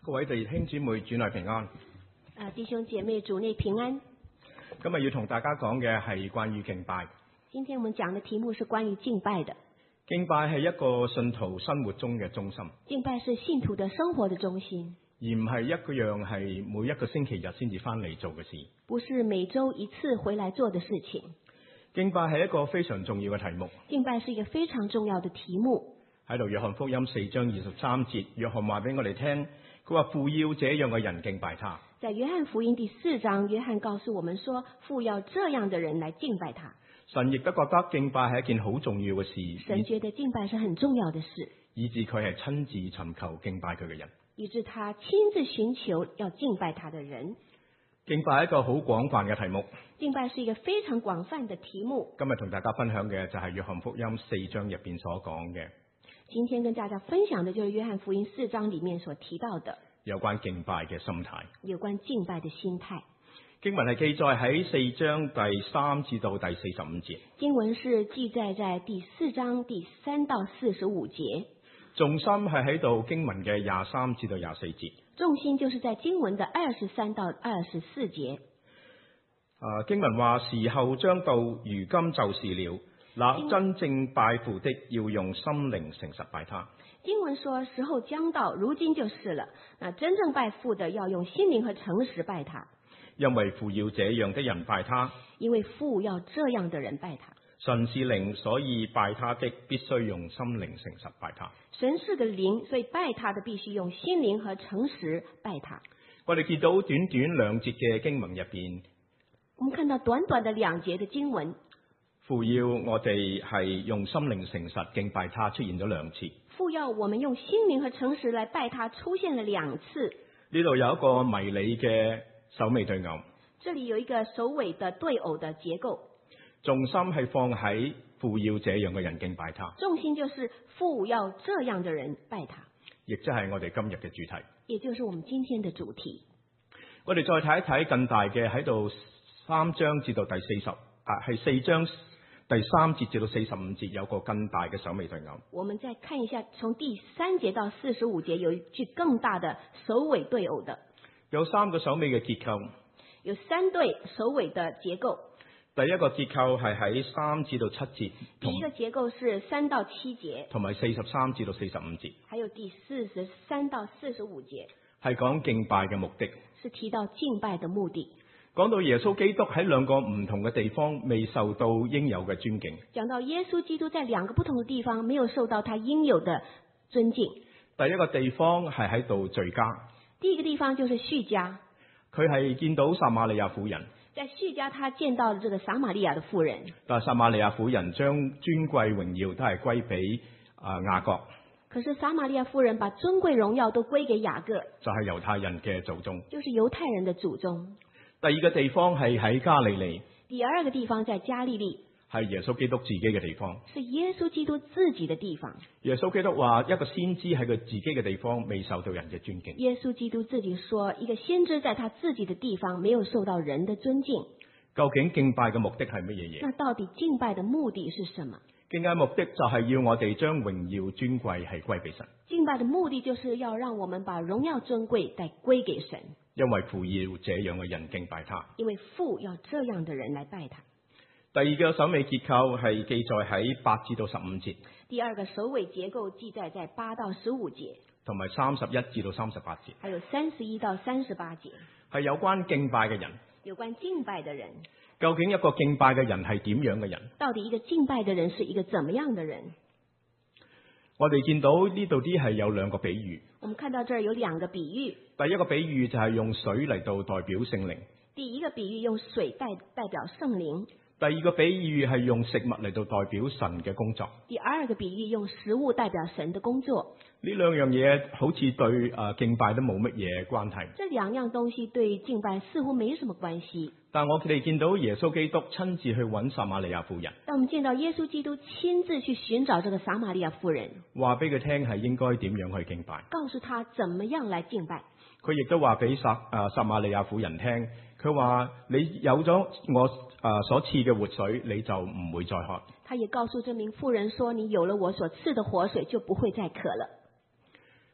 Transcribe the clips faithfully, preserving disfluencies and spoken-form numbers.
各位弟兄姊妹主內平安。 啊，弟兄姐妹主內平安。 今日要同大家講嘅係關於敬拜。 今天我們講的題目是關於敬拜的。 敬拜係一個信徒生活中嘅中心。 敬拜是信徒的生活的中心， 而唔係一個樣係每一個星期日先至翻嚟做嘅事。 不是每周一次回來做的事情。 敬拜係一個非常重要嘅題目。 敬拜是一個非常重要的題目。 喺度約翰福音四章二十三節，約翰話俾我哋聽，佢話父要這樣嘅人敬拜他。 在約翰福音第四章，約翰告訴我們說，父要這樣的人來敬拜他。 神亦都覺得敬拜係一件好重要嘅事。 神覺得敬拜是很重要的事， 以致佢係親自尋求敬拜佢嘅人。 以致他親自尋求要敬拜他的人。 敬拜係一個好廣泛嘅題目。 敬拜是一個非常廣泛的題目。 今日同大家分享嘅就係約翰福音四章入邊所講嘅。 今天跟大家分享的就是約翰福音四章裏面所提到的有關敬拜嘅心態。 有關敬拜的心態。 經文係記載喺四章第三至到第四十五節。 經文是記載在第四章第三到四十五節。 重心係喺度經文嘅廿三至到廿四節。 重心就是在經文的二十三到二十四節。 啊，經文話時候將到，如今就是了。那真正拜父的要用心靈誠實拜他。 經文說時候將到，如今就是了。那真正拜父的要用心靈和誠實拜他。 因為父要這樣的人拜他。 因為父要這樣的人拜他。 神是靈，所以拜他的必須用心靈誠實拜他。 神是個靈，所以拜他的必須用心靈和誠實拜他。 我哋見到短短兩節嘅經文入邊， 我們看到短短的兩節的經文。 父要我哋係用心靈誠實敬拜他，出現咗兩次。 父要我們用心靈和誠實來拜他，出現了兩次。 呢度有一個迷你嘅首尾對偶。 這裏有一個首尾的對偶的結構。 重心係放喺父要這樣嘅人敬拜他。 重心就是父要這樣的人拜他。 亦即係我哋今日嘅主題。 也就是我們今天的主題。 我哋再睇一睇更大嘅，喺度三章至到第四十啊，係四章。第三節至到四十五節有個更大嘅首尾對偶。 我們再看一下，從第三節到四十五節有一句更大的首尾對偶的。 有三個首尾嘅結構。 有三對首尾的結構。 第一個結構係喺三至到七節。 第一個結構是三到七節。同埋四十三至到四十五節。 還有第四十三到四十五節。 係講敬拜嘅目的。 是提到敬拜的目的。 講到耶穌基督喺兩個唔同嘅地方未受到應有嘅尊敬。 講到耶穌基督在兩個不同的地方沒有受到他應有的尊敬。 第一個地方係喺度敘加。 第一個地方就是敘加。 佢係見到撒瑪利亞婦人。 在敘加，他見到了這個撒瑪利亞的婦人。 但係撒瑪利亞婦人將尊貴榮耀都係歸俾啊雅各。 可是撒瑪利亞婦人把尊貴榮耀都歸給雅各。 就係猶太人嘅祖宗。 就是猶太人的祖宗。 第二個地方係喺加利利。 第二個地方在加利利。 係耶穌基督自己嘅地方。 是耶穌基督自己的地方。 耶穌基督話一個先知喺佢自己嘅地方未受到人嘅尊敬。 耶穌基督自己說一個先知在他自己的地方沒有受到人的尊敬。 究竟敬拜嘅目的係乜嘢嘢？ 那到底敬拜的目的是什麼？ 敬拜目的就係要我哋將榮耀尊貴係歸俾神。 敬拜的目的就是要讓我們把榮耀尊貴再歸給神。 因為父要這樣嘅人敬拜他。 因為父要這樣的人來拜他。 第二個首尾結構係記載喺八至到十五節。 第二個首尾結構記載在八到十五節。 同埋三十一至到三十八節。 還有三十一到三十八節。 係有關敬拜嘅人。 有關敬拜的人。 究竟一個敬拜嘅人係點樣嘅人？ 到底一個敬拜的人是一個怎麼樣的人？ 我哋見到呢度啲係有兩個比喻。 我們看到這兒有兩個比喻。 第一個比喻就係用水嚟到代表聖靈。 第一個比喻用水代代表聖靈。 第二個比喻係用食物嚟到代表神嘅工作。 第二個比喻用食物代表神的工作。 呢兩樣嘢好似對誒敬拜都冇乜嘢關係。 這兩樣東西對敬拜似乎沒什麼關係。 但我哋見到耶穌基督親自去揾撒瑪利亞婦人。 但我們見到耶穌基督親自去尋找這個撒瑪利亞婦人， 話俾佢聽係應該點樣去敬拜。 告訴他怎麼樣來敬拜。 佢亦都話俾撒誒撒瑪利亞婦人聽，佢話你有咗我誒所賜嘅活水，你就唔會再渴。 他也告訴這名婦人說，你有了我所賜的活水，就不會再渴了。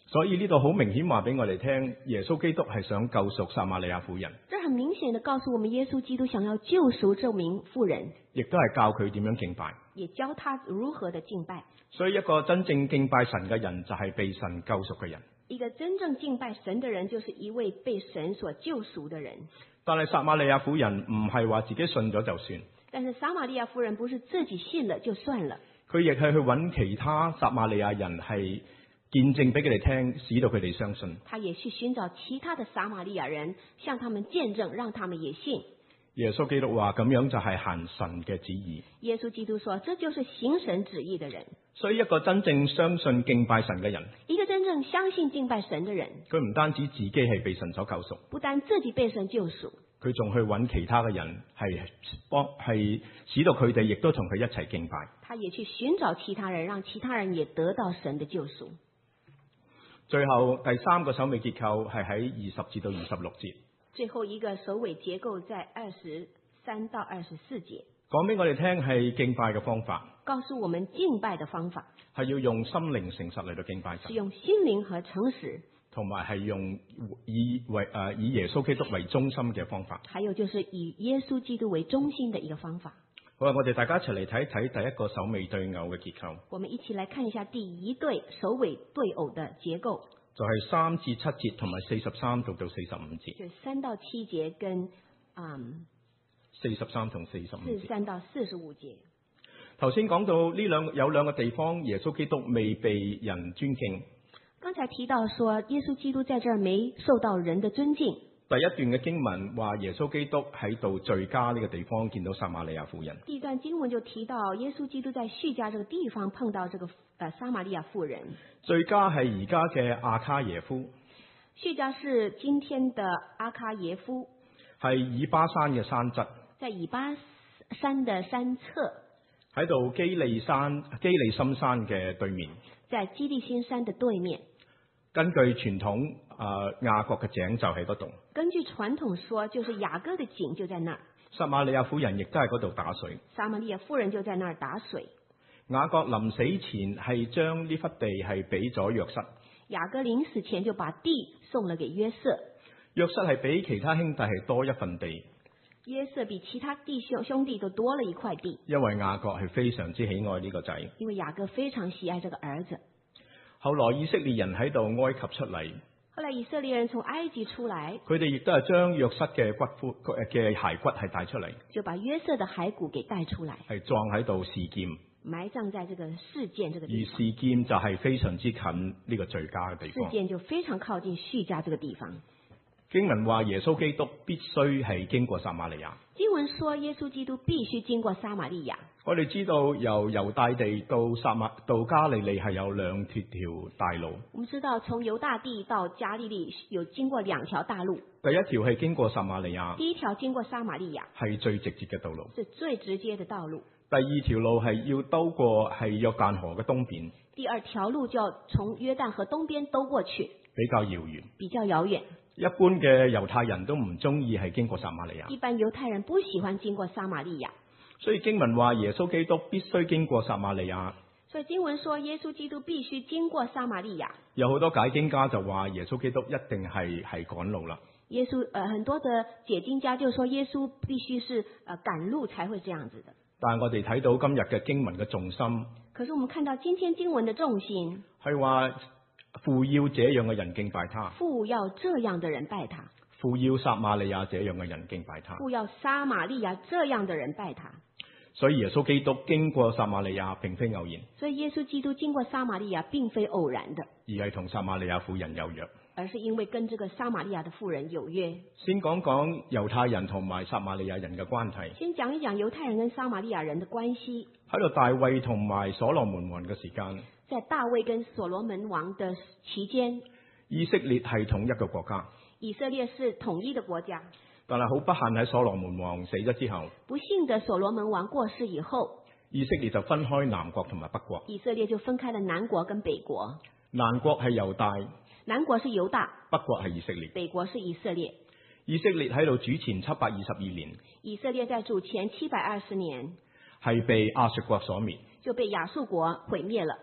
所以呢度好明顯話俾我哋聽，耶穌基督係想救贖撒瑪利亞婦人， 這很明顯的告訴我們，耶穌基督想要救贖這名婦人， 亦都係教佢點樣敬拜。 也教他如何的敬拜。 所以一個真正敬拜神嘅人就係被神救贖嘅人。 一個真正敬拜神的人，就是一位被神所救贖的人。 但係撒瑪利亞婦人唔係話自己信咗就算， 但是撒瑪利亞婦人不是自己信了就算了， 佢亦係去揾其他撒瑪利亞人係見證俾佢哋聽，使到佢哋相信。 他也去尋找其他的撒瑪利亞人，向他們見證，讓他們也信。 耶穌基督話咁樣就係行神嘅旨意。 耶穌基督說，這就是行神旨意的人。 所以一個真正相信敬拜神嘅人， 一個真正相信敬拜神的人， 佢唔單止自己係被神所救贖， 不但自己被神救贖， 佢仲去揾其他嘅人係幫係使到佢哋亦都同佢一齊敬拜。 他也去尋找其他人，讓其他人也得到神的救贖。 最後第三個首尾結構係喺二十至到二十六節。 最後一個首尾結構在二十三到二十四節， 講俾我哋聽係敬拜嘅方法， 告訴我們敬拜的方法係要用心靈誠實嚟到敬拜神， 是用心靈和誠實， 同埋係用以為誒、呃、以耶穌基督為中心嘅方法。 還有就是以耶穌基督為中心的一個方法。 好啦，我哋大家一齊嚟睇睇第一個首尾對偶嘅結構。 我們一起來看一下第一對首尾對偶的結構， 就係三至七節同埋四十三到到四十五節。 就三到七節跟嗯四十三同四十五節。 四三到四十五節。 頭先講到呢兩有兩個地方，耶穌基督未被人尊敬。 剛才提到說，耶穌基督在這兒沒受到人的尊敬。 第一段嘅經文話耶穌基督喺度敘加呢個地方見到撒瑪利亞婦人。 第一段經文就提到耶穌基督在敘加這個地方碰到這個呃撒瑪利亞婦人。 敘加係而家嘅亞卡耶夫。 敘加是今天的阿卡耶夫， 係以巴山嘅山側。 在以巴山的山側。 喺度基利山基利心山嘅對面。 在基利心山的對面。 根據傳統，誒、呃、雅各嘅井就喺嗰度。 根據傳統說，就是雅各的井就在那兒。 撒瑪利亞婦人亦都喺嗰度打水。 撒瑪利亞婦人就在那兒打水。 雅各臨死前係將呢忽地係俾咗約瑟。 雅各臨死前就把地送了給約瑟。 約瑟係比其他兄弟係多一份地。 約瑟比其他弟兄兄弟都多了一塊地。 因為雅各係非常之喜愛呢個仔。 因為雅各非常喜愛這個兒子。 後來以色列人喺度埃及出嚟。 後來以色列人從埃及出來。 佢哋亦都係將約瑟嘅骨枯嘅骸骨係帶出嚟。 就把約瑟的骸骨給帶出來。係葬喺度示劍。 埋葬在這個示劍這個地方。 而示劍就係非常之近呢個敘加嘅地方。 示劍就非常靠近敘加這個地方。 經文話耶穌基督必須係經過撒瑪利亞。 經文說耶穌基督必須經過撒瑪利亞。 我哋知道由猶大地到撒瑪到加利利係有兩條條大路。 我們知道從猶大地到加利利有經過兩條大路。 第一條係經過撒瑪利亞。 第一條經過撒瑪利亞係最直接嘅道路。 是最直接的道路。 第二條路係要兜過係約旦河嘅東邊。 第二條路就要從約旦河東邊兜過去。 比較遙遠。 比較遙遠。 一般嘅猶太人都唔中意係經過撒瑪利亞。 一般猶太人不喜歡經過撒瑪利亞。 所以經文話耶穌基督必須經過撒瑪利亞。 所以經文說耶穌基督必須經過撒瑪利亞。 有好多解經家就話耶穌基督一定係係趕路啦。 耶穌，呃，很多的解經家就說耶穌必須是，呃，趕路才會這樣子的。 但係我哋睇到今日嘅經文嘅重心。 可是我們看到今天經文的重心。 係話父要這樣嘅人敬拜他。 父要這樣的人拜他。 父要撒瑪利亞這樣嘅人敬拜他。 父要撒瑪利亞這樣的人拜他。 所以耶穌基督經過撒瑪利亞並非偶然。 所以耶穌基督經過撒瑪利亞並非偶然的， 而係同撒瑪利亞婦人有約。 而是因為跟這個撒瑪利亞的婦人有約。 先講講猶太人同埋撒瑪利亞人嘅關係。 先講一講猶太人跟撒瑪利亞人的關係。 喺度大衛同埋所羅門王嘅時間。 在大衛跟所羅門王的期間。 以色列係統一嘅國家。 以色列是統一的國家。 但係好不幸喺所羅門王死咗之後。 不幸的所羅門王過世以後。 以色列就分開南國同埋北國。 以色列就分開了南國跟北國。 南國係猶大。 南國是猶大。 北國係以色列。 北國是以色列。 以色列喺度主前七百二十二年。 以色列在主前七百二十年。 係被亞述國所滅。 就被亞述國毀滅了。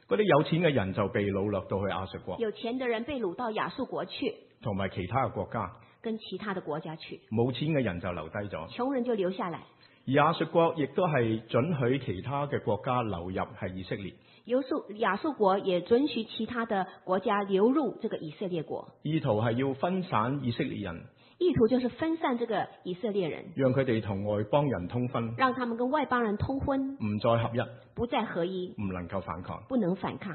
嗰啲有錢嘅人就被擄掠到去亞述國， 有錢的人被擄到亞述國去， 同埋其他嘅國家。 跟其他的國家去。 冇錢嘅人就留低咗， 窮人就留下來。 而亞述國亦都係准許其他嘅國家流入係以色列。 亞述亞述國也准許其他的國家流入這個以色列國， 意圖係要分散以色列人， 意圖就是分散這個以色列人， 讓佢哋同外邦人通婚， 讓他們跟外邦人通婚， 唔再合一， 不再合一， 唔能夠反抗。 不能反抗。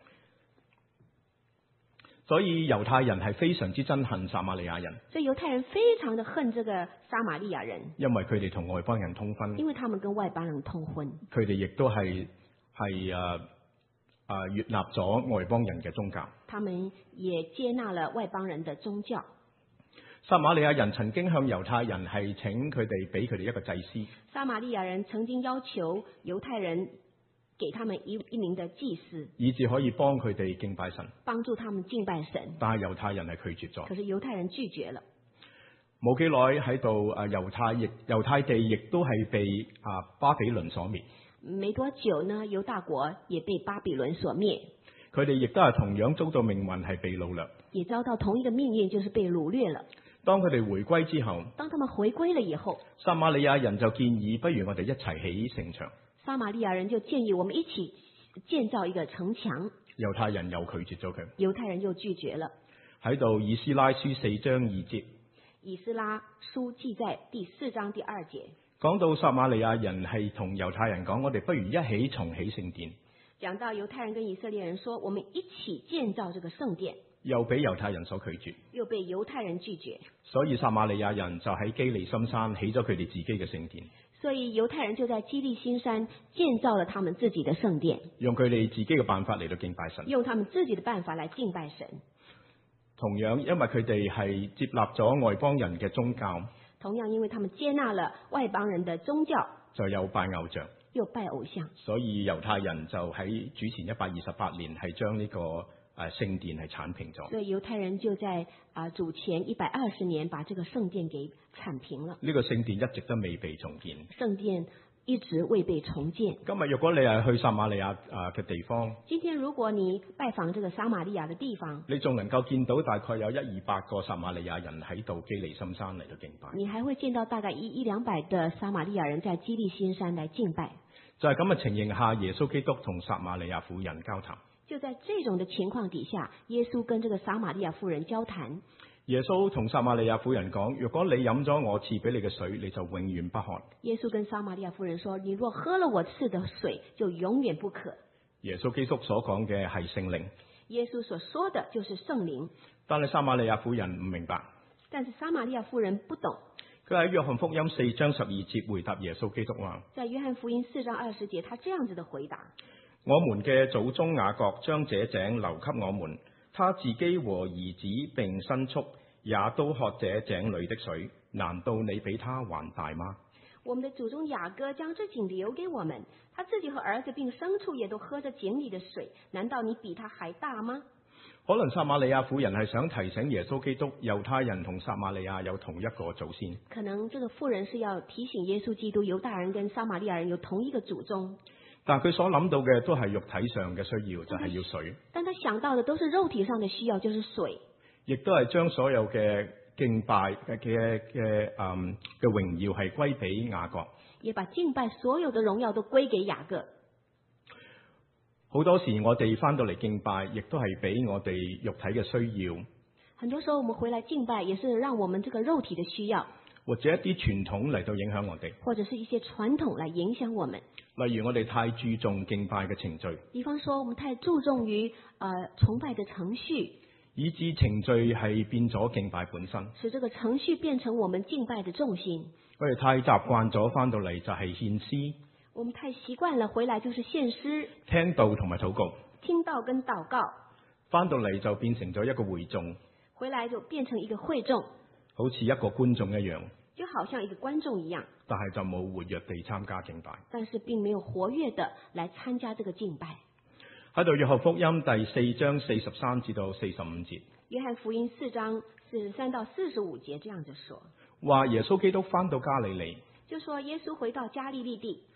所以猶太人係非常之憎恨撒瑪利亞人， 所以猶太人非常的恨這個撒瑪利亞人， 因為佢哋同外邦人通婚， 因為他們跟外邦人通婚， 佢哋亦都係係誒誒悅納咗外邦人嘅宗教。 他們也接納了外邦人的宗教。 撒瑪利亞人曾經向猶太人係請佢哋俾佢哋一個祭司。 撒瑪利亞人曾經要求猶太人給他們一一名的祭司， 以至可以幫佢哋敬拜神， 幫助他們敬拜神。 但係猶太人係拒絕咗。 可是猶太人拒絕了。 冇幾耐喺度誒，猶太亦猶太地亦都係被啊巴比倫所滅。 沒多久呢，猶大國也被巴比倫所滅。 佢哋亦都係同樣遭到命運係被擄掠， 也遭到同一個命運，就是被擄掠了。 當佢哋回歸之後， 當他們回歸了以後， 撒瑪利亞人就建議，不如我哋一齊起城牆。 撒瑪利亞人就建議我們一起建造一個城牆。 猶太人又拒絕咗佢， 猶太人又拒絕了。 喺度以斯拉書四章二節， 以斯拉書記在第四章第二節， 講到撒瑪利亞人係同猶太人講，我哋不如一起重起聖殿。 講到猶太人跟以色列人說，我們一起建造這個聖殿， 又俾猶太人所拒絕， 又被猶太人拒絕。 所以撒瑪利亞人就喺基利心山起咗佢哋自己嘅聖殿。 所以猶太人就在基利心山建造了他們自己的聖殿， 用佢哋自己嘅辦法嚟到敬拜神。 用他們自己的辦法來敬拜神。 同樣，因為佢哋係接納咗外邦人嘅宗教， 同樣因為他們接納了外邦人的宗教， 就有拜偶像， 又拜偶像。 所以猶太人就喺主前一百二十八年係將呢個誒聖殿係剷平咗。 所以猶太人就在啊主前一百二十年把這個聖殿給剷平了。 呢個聖殿一直都未被重建。 聖殿一直未被重建。 今日如果你係去撒瑪利亞啊嘅地方， 今天如果你拜訪這個撒瑪利亞的地方， 你仲能夠見到大概有一二百個撒瑪利亞人喺度基利心山嚟到敬拜。 你還會見到大概一一兩百的撒瑪利亞人在基利心山來敬拜。 就係咁嘅情形下，耶穌基督同撒瑪利亞婦人交談。 就在這種的情況底下，耶穌跟這個撒瑪利亞婦人交談。 耶穌同撒瑪利亞婦人講：如果你飲咗我賜俾你嘅水，你就永遠不渴。 耶穌跟撒瑪利亞婦人說：你若喝了我賜的水，就永遠不渴。 耶穌基督所講嘅係聖靈。 耶穌所說的就是聖靈。 但係撒瑪利亞婦人唔明白。 但是撒瑪利亞婦人不懂。 佢喺約翰福音四章十二節回答耶穌基督話： 在約翰福音四章二十節，他這樣子的回答： 我們嘅祖宗雅各將這井留給我們，他自己和兒子並牲畜也都喝這井裏的水，難道你比他還大嗎？ 我們的祖宗雅各將這井留給我們，他自己和兒子並牲畜也都喝着井裏的水，難道你比他還大嗎？ 可能撒瑪利亞婦人係想提醒耶穌基督，猶太人同撒瑪利亞有同一個祖先。 可能這個婦人是要提醒耶穌基督，猶大人跟撒瑪利亞人有同一個祖宗。 但佢所諗到嘅都係肉體上嘅需要，就係要水。 但他想到的都是肉體上的需要，就是水。 亦都係將所有嘅敬拜嘅嘅嘅嗯嘅榮耀係歸俾雅各。 也把敬拜所有的榮耀都歸給雅各。 好多時我哋翻到嚟敬拜，亦都係俾我哋肉體嘅需要。 很多時候我們回來敬拜，也是讓我們這個肉體的需要， 或者一啲傳統嚟到影響我哋， 或者是一些傳統來影響我們。 例如我哋太注重敬拜嘅程序， 比方說我們太注重於呃崇拜的程序， 以致程序係變咗敬拜本身， 使這個程序變成我們敬拜的重心。 我哋太習慣咗翻到嚟就係獻詩， 我們太習慣了回來就是獻詩、 聽道同埋禱告， 聽道跟禱告， 翻到嚟就變成咗一個會眾， 回來就變成一個會眾， 好似一個觀眾一樣， 就好像一個觀眾一樣， 但係就冇活躍地參加敬拜， 但是並沒有活躍的來參加這個敬拜。 喺度約翰福音第四章四十三至到四十五節， 約翰福音四章四十三到四十五節這樣子說， 話耶穌基督翻到加利利， 就說耶穌回到加利利地，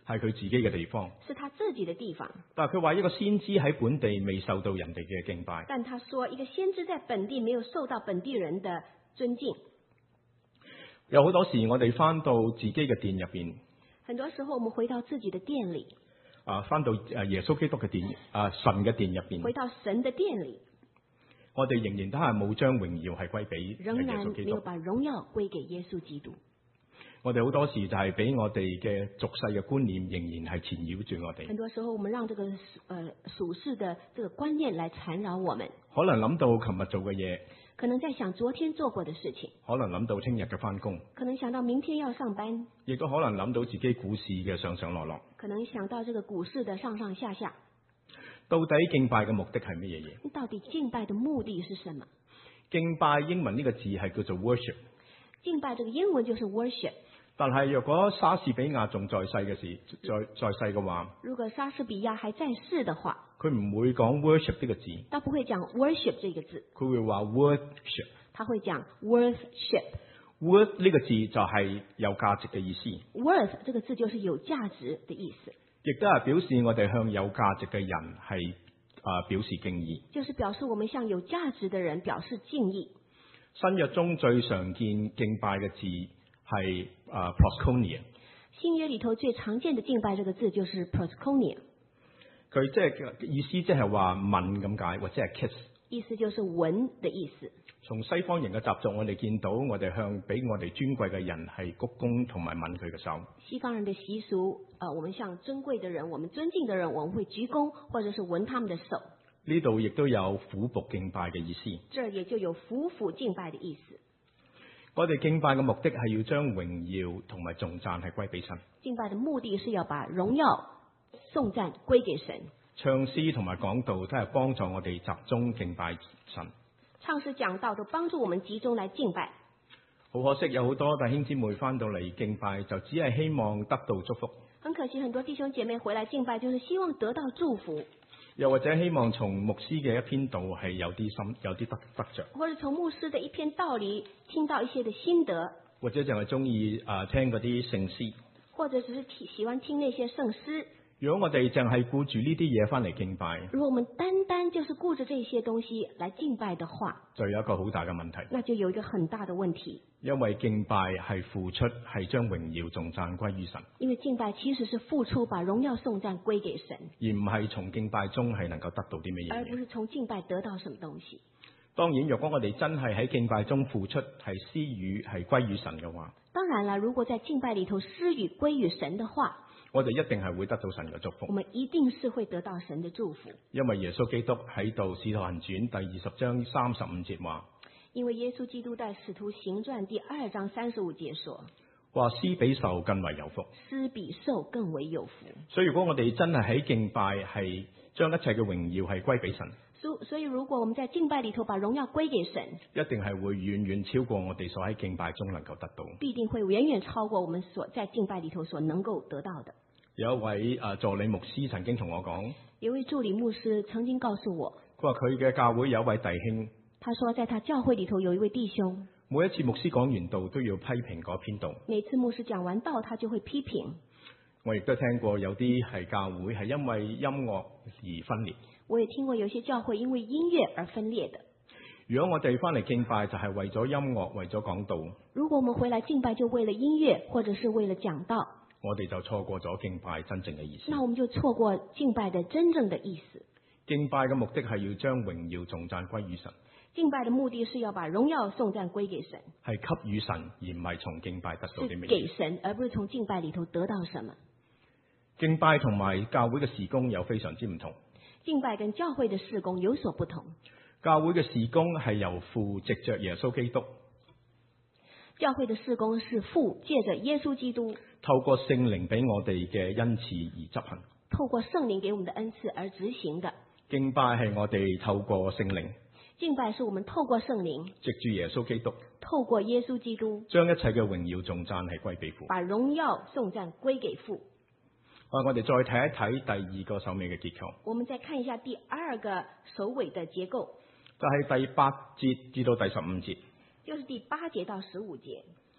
係佢自己嘅地方。 是他自己的地方。 但係佢話一個先知喺本地未受到人哋嘅敬拜。 但他說一個先知在本地沒有受到本地人的尊敬。 有好多時我哋翻到自己嘅殿入邊， 很多時候我們回到自己的殿裏， 啊，翻到誒耶穌基督嘅殿，啊神嘅殿入邊， 回到神的殿裏， 我哋仍然都係冇將榮耀係歸俾耶仍然穌基督。 沒有把榮耀歸給耶穌基督。 我哋好多時就係俾我哋嘅俗世嘅觀念仍然係纏繞住我哋。 很多時候我們讓這個呃屬世的這個觀念來纏繞我們， 可能諗到琴日做嘅嘢， 可能在想昨天做過的事情， 可能諗到聽日嘅翻工， 可能想到明天要上班， 亦都可能諗到自己股市嘅上上落落。 可能想到這個股市的上上下下。 到底敬拜嘅目的係乜嘢嘢？ 到底敬拜的目的是什麼？ 敬拜英文呢個字係叫做 worship。 敬拜這個英文就是 worship。 但係若果莎士比亞仲在世嘅時，在在世嘅話， 如果莎士比亞還在世的話， 佢唔會講 worship 呢個字， 他不會講 worship 這個字， 佢會話 worship。 他會講 worship。 worth 呢個字就係有價值嘅意思。 worth 這個字就是有價值的意思， 亦都係表示我哋向有價值嘅人係啊、呃、表示敬意。 就是表示我們向有價值的人表示敬意。 新約中最常見敬拜嘅字係啊 proskonia。 新約裏頭最常見的敬拜這個字就是 proskonia。 佢即係意思即係話吻咁解，或者係 kiss。 意思就是吻的意思。 從西方人嘅習俗，我哋見到我哋向比我哋尊貴嘅人係鞠躬同埋吻佢嘅手。 西方人的習俗，呃，我們向尊貴的人，我們尊敬的人，我們會鞠躬或者是吻他們的手。 呢度亦都有俯伏敬拜嘅意思。 這也就有俯伏敬拜的意思。 我哋敬拜嘅目的係要將榮耀同埋頌讚係歸俾神。 敬拜的目的是要把榮耀、頌讚歸給神。 唱詩同埋講道都係幫助我哋集中敬拜神。 唱詩講道都幫助我們集中來敬拜。 好可惜有好多弟兄姊妹翻到嚟敬拜，就只係希望得到祝福。 很可惜，很多弟兄姐妹回來敬拜，就是希望得到祝福， 又或者希望從牧師嘅一篇道係有啲心有啲得得着， 或者從牧師的一篇道理聽到一些的心得， 或者淨係中意啊聽嗰啲聖詩， 或者只是喜喜歡聽那些聖詩。 如果我哋淨係顧住呢啲嘢翻嚟敬拜， 如果我們單單就是顧着這些東西來敬拜的話， 就有一個好大嘅問題。 那就有一個很大的問題。 因為敬拜係付出，係將榮耀頌讚歸於神。 因為敬拜其實是付出，把榮耀頌讚歸給神， 而唔係從敬拜中係能夠得到啲乜嘢。 而不是從敬拜得到什麼東西。 當然，若果我哋真係喺敬拜中付出，係施予係歸於神嘅話， 當然啦，如果在敬拜裏頭施予歸於神的話， 我哋一定係會得到神嘅祝福。 我們一定是會得到神的祝福。 因為耶穌基督喺度《使徒行傳》第二十章三十五節話， 因為耶穌基督在《使徒行傳》第二章三十五節說， 話施比受更為有福。 施比受更為有福。 所以如果我哋真係喺敬拜係將一切嘅榮耀係歸俾神， 所所以如果我們在敬拜裏頭把榮耀歸給神， 一定係會遠遠超過我哋所喺敬拜中能夠得到。 必定會遠遠超過我們所在敬拜裏頭所能夠得到的。 有一位誒助理牧師曾經同我講， 有位助理牧師曾經告訴我， 佢話佢嘅教會有一位弟兄， 他說在他教會裏頭有一位弟兄， 每一次牧師講完道都要批評嗰篇道。 每次牧師講完道，他就會批評。 我亦都聽過有啲係教會係因為音樂而分裂。 我也聽過有些教會因為音樂而分裂的。 如果我哋翻嚟敬拜就係為咗音樂，為咗講道， 如果我們回來敬拜就為了音樂，或者是為了講道， 我哋就錯過咗敬拜真正嘅意思。 那我們就錯過敬拜的真正的意思。 敬拜嘅目的係要將榮耀頌讚歸於神。 敬拜的目的是要把榮耀頌讚歸給神， 係給予神，而唔係從敬拜得到啲是乜嘢。 給神，而不是從敬拜裏頭得到什麼。 敬拜同埋教會嘅事工有非常之唔同。 敬拜跟教會的事工有所不同。 教會嘅事工係由父藉着耶穌基督， 教會的事工是父借着耶穌基督， 透過聖靈俾我哋嘅恩賜而執行。 透過聖靈給我們的恩賜而執行的。 敬拜係我哋透過聖靈， 敬拜是我們透過聖靈， 藉住耶穌基督， 透過耶穌基督， 將一切嘅榮耀頌讚係歸俾父。 把榮耀頌讚歸給父。 啊，我哋再睇一睇第二個首尾嘅結構。 我們再看一下第二個首尾的結構， 就係第八節至到第十五節。 就是第八節到十五節。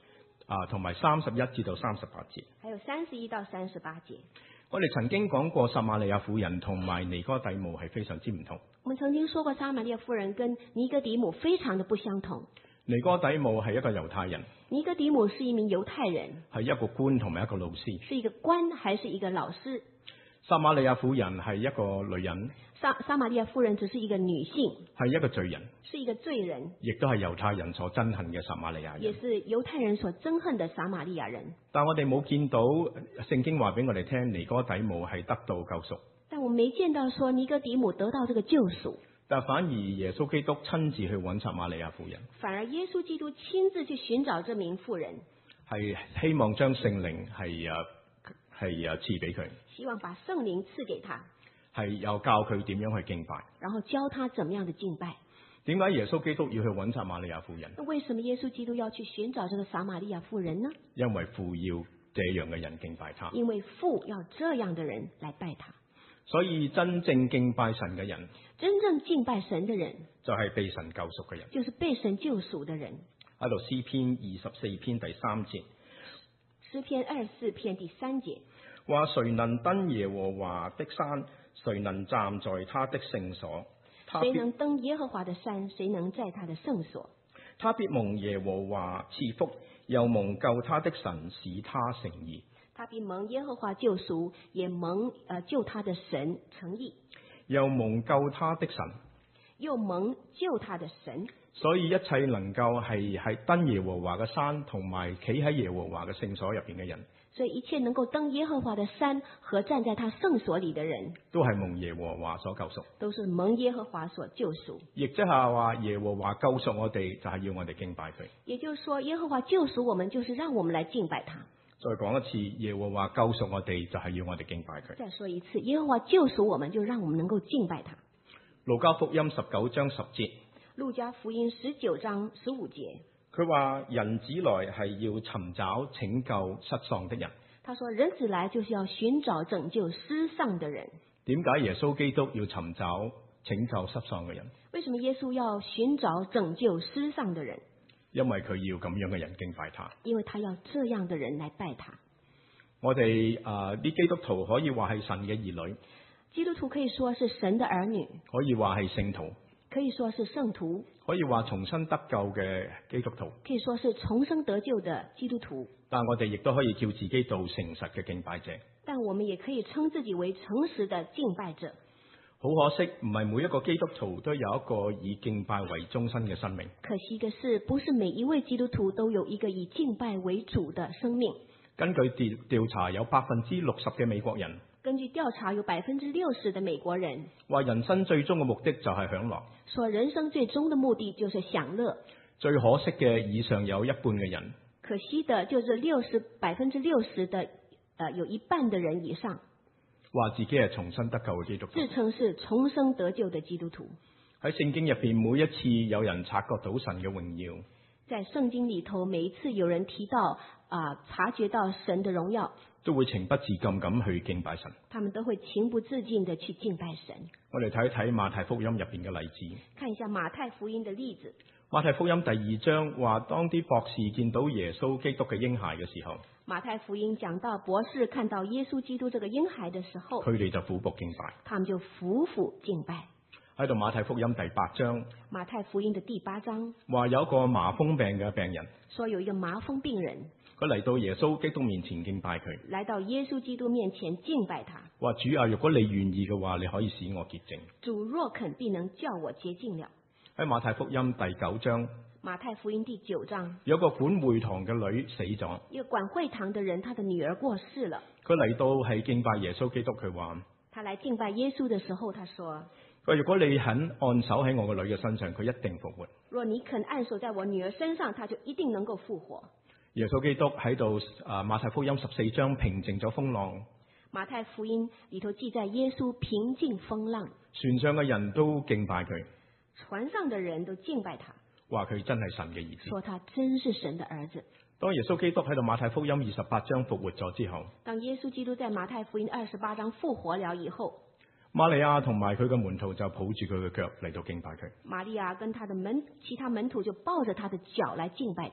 啊，同埋三十一至到三十八節。 還有三十一到三十八節。 我哋曾經講過撒瑪利亞婦人同埋尼哥底母係非常之唔同。 我們曾經說過撒瑪利亞婦人跟尼哥底母非常的不相同。 尼哥底母係一個猶太人， 尼哥底母是一名猶太人， 係一個官同埋一個老師。 是一個官還是一個老師？ 撒瑪利亞婦人係一個女人， 撒撒瑪利亞婦人只是一個女性， 係一個罪人， 是一個罪人， 亦都係猶太人所憎恨嘅撒瑪利亞人。 也是猶太人所憎恨的撒瑪利亞人。 但我哋冇見到聖經話俾我哋聽，尼哥底母係得到救贖。 但我沒見到說尼哥底母得到這個救贖。 但反而耶穌基督親自去揾撒瑪利亞婦人， 反而耶穌基督親自去尋找這名婦人， 係希望將聖靈係啊係啊賜俾佢， 希望把聖靈賜給他， 係又教佢點樣去敬拜。 然後教他怎麼樣的敬拜。 點解耶穌基督要去揾撒瑪利亞婦人？ 那為什麼耶穌基督要去尋找這個撒瑪利亞婦人呢？ 因為父要這樣嘅人敬拜他， 因為父要這樣的人來拜他。 所以真正敬拜神嘅人， 真正敬拜神的人， 就係被神救贖嘅人， 就是被神救贖的人。 喺度詩篇二十四篇第三節， 詩篇二十四篇第三節話：誰能登耶和華的山？誰能站在他的聖所？他必誰能登耶和華的山？誰能在他的聖所？ 他必蒙耶和華賜福，又蒙救他的神使他成義。 他必蒙耶和華救贖，也蒙呃救他的神成義。 又蒙救他的神， 又蒙救他的神。 所以一切能夠係喺登耶和華嘅山，同埋企喺耶和華嘅聖所入邊嘅人， 所以一切能夠登耶和華的山和站在他聖所裏的人， 都係蒙耶和華所救贖。 都是蒙耶和華所救贖。 亦即係話耶和華救贖我哋，就係要我哋敬拜佢。 也就是說，耶和華救贖我們，就是讓我們來敬拜他。 再講一次，耶和華救贖我哋，就係要我哋敬拜佢。 再說一次，耶和華救贖我們，就讓我們能夠敬拜他。 路加福音十九章十節， 路加福音十九章十五節， 佢話人子來係要尋找拯救失喪的人。 他說人子來就是要尋找拯救失喪的人。 點解耶穌基督要尋找拯救失喪嘅人？ 為什麼耶穌要尋找拯救失喪的人？ 因為佢要咁樣嘅人敬拜他。 因為他要這樣的人來拜他。 我哋啊啲基督徒可以話係神嘅兒女， 基督徒可以說是神的兒女， 可以話係聖徒， 可以說是聖徒， 可以話重生得救嘅基督徒， 可以說是重生得救的基督徒。 但我哋亦都可以叫自己做誠實嘅敬拜者。 但我們也可以稱自己為誠實的敬拜者。 好可惜，唔係每一個基督徒都有一個以敬拜為終身嘅生命。 可惜的是，不是每一位基督徒都有一個以敬拜為主的生命。 根據調調查，有百分之六十嘅美國人， 根據調查，有百分之六十的美國人話人生最終嘅目的就係享樂。 說人生最終的目的就是享樂。 最可惜嘅，以上有一半嘅人， 可惜的就是六十百分之六十的，呃，有一半的人以上。 話自己係重生得救嘅基督徒， 自稱是重生得救的基督徒。 喺聖經入邊，每一次有人察覺到神嘅榮耀， 在聖經裏頭，每一次有人提到啊、呃，察覺到神的榮耀， 都會情不自禁咁去敬拜神。 他們都會情不自禁地去敬拜神。 我哋睇一睇馬太福音入邊嘅例子。 看一下馬太福音的例子。 馬太福音第二章話，當啲博士見到耶穌基督嘅嬰孩嘅時候， 馬太福音講到博士看到耶穌基督這個嬰孩的時候， 佢哋就俯伏敬拜。 他們就俯伏敬拜。 喺度馬太福音第八章， 馬太福音的第八章話有一個麻風病嘅病人， 說有一個麻風病人， 佢嚟到耶穌基督面前敬拜佢， 來到耶穌基督面前敬拜他， 話主啊，如果你願意嘅話，你可以使我潔淨。 主若肯必能叫我潔淨了。 喺馬太福音第九章， 馬太福音第九章， 有個管會堂嘅女死咗， 一個管會堂的人，他的女兒過世了。 佢嚟到係敬拜耶穌基督，佢話， 他來敬拜耶穌的時候，他說， 佢話如果你肯按手喺我個女嘅身上，佢一定復活。 若你肯按手在我女兒身上，他就一定能夠復活。 耶穌基督喺度啊，馬太福音十四章平靜咗風浪。 馬太福音裏頭記載耶穌平靜風浪， 船上嘅人都敬拜佢， 船上的人都敬拜他， 話佢真係神嘅兒子， 說他真是神的兒子。 當耶穌基督喺度馬太福音二十八章復活咗之後， 當耶穌基督在馬太福音二十八章復活了以後， 瑪利亞同埋佢嘅門徒就抱住佢嘅腳嚟到敬拜佢。 瑪利亞跟他的門其他門徒就抱着他的腳來敬拜他。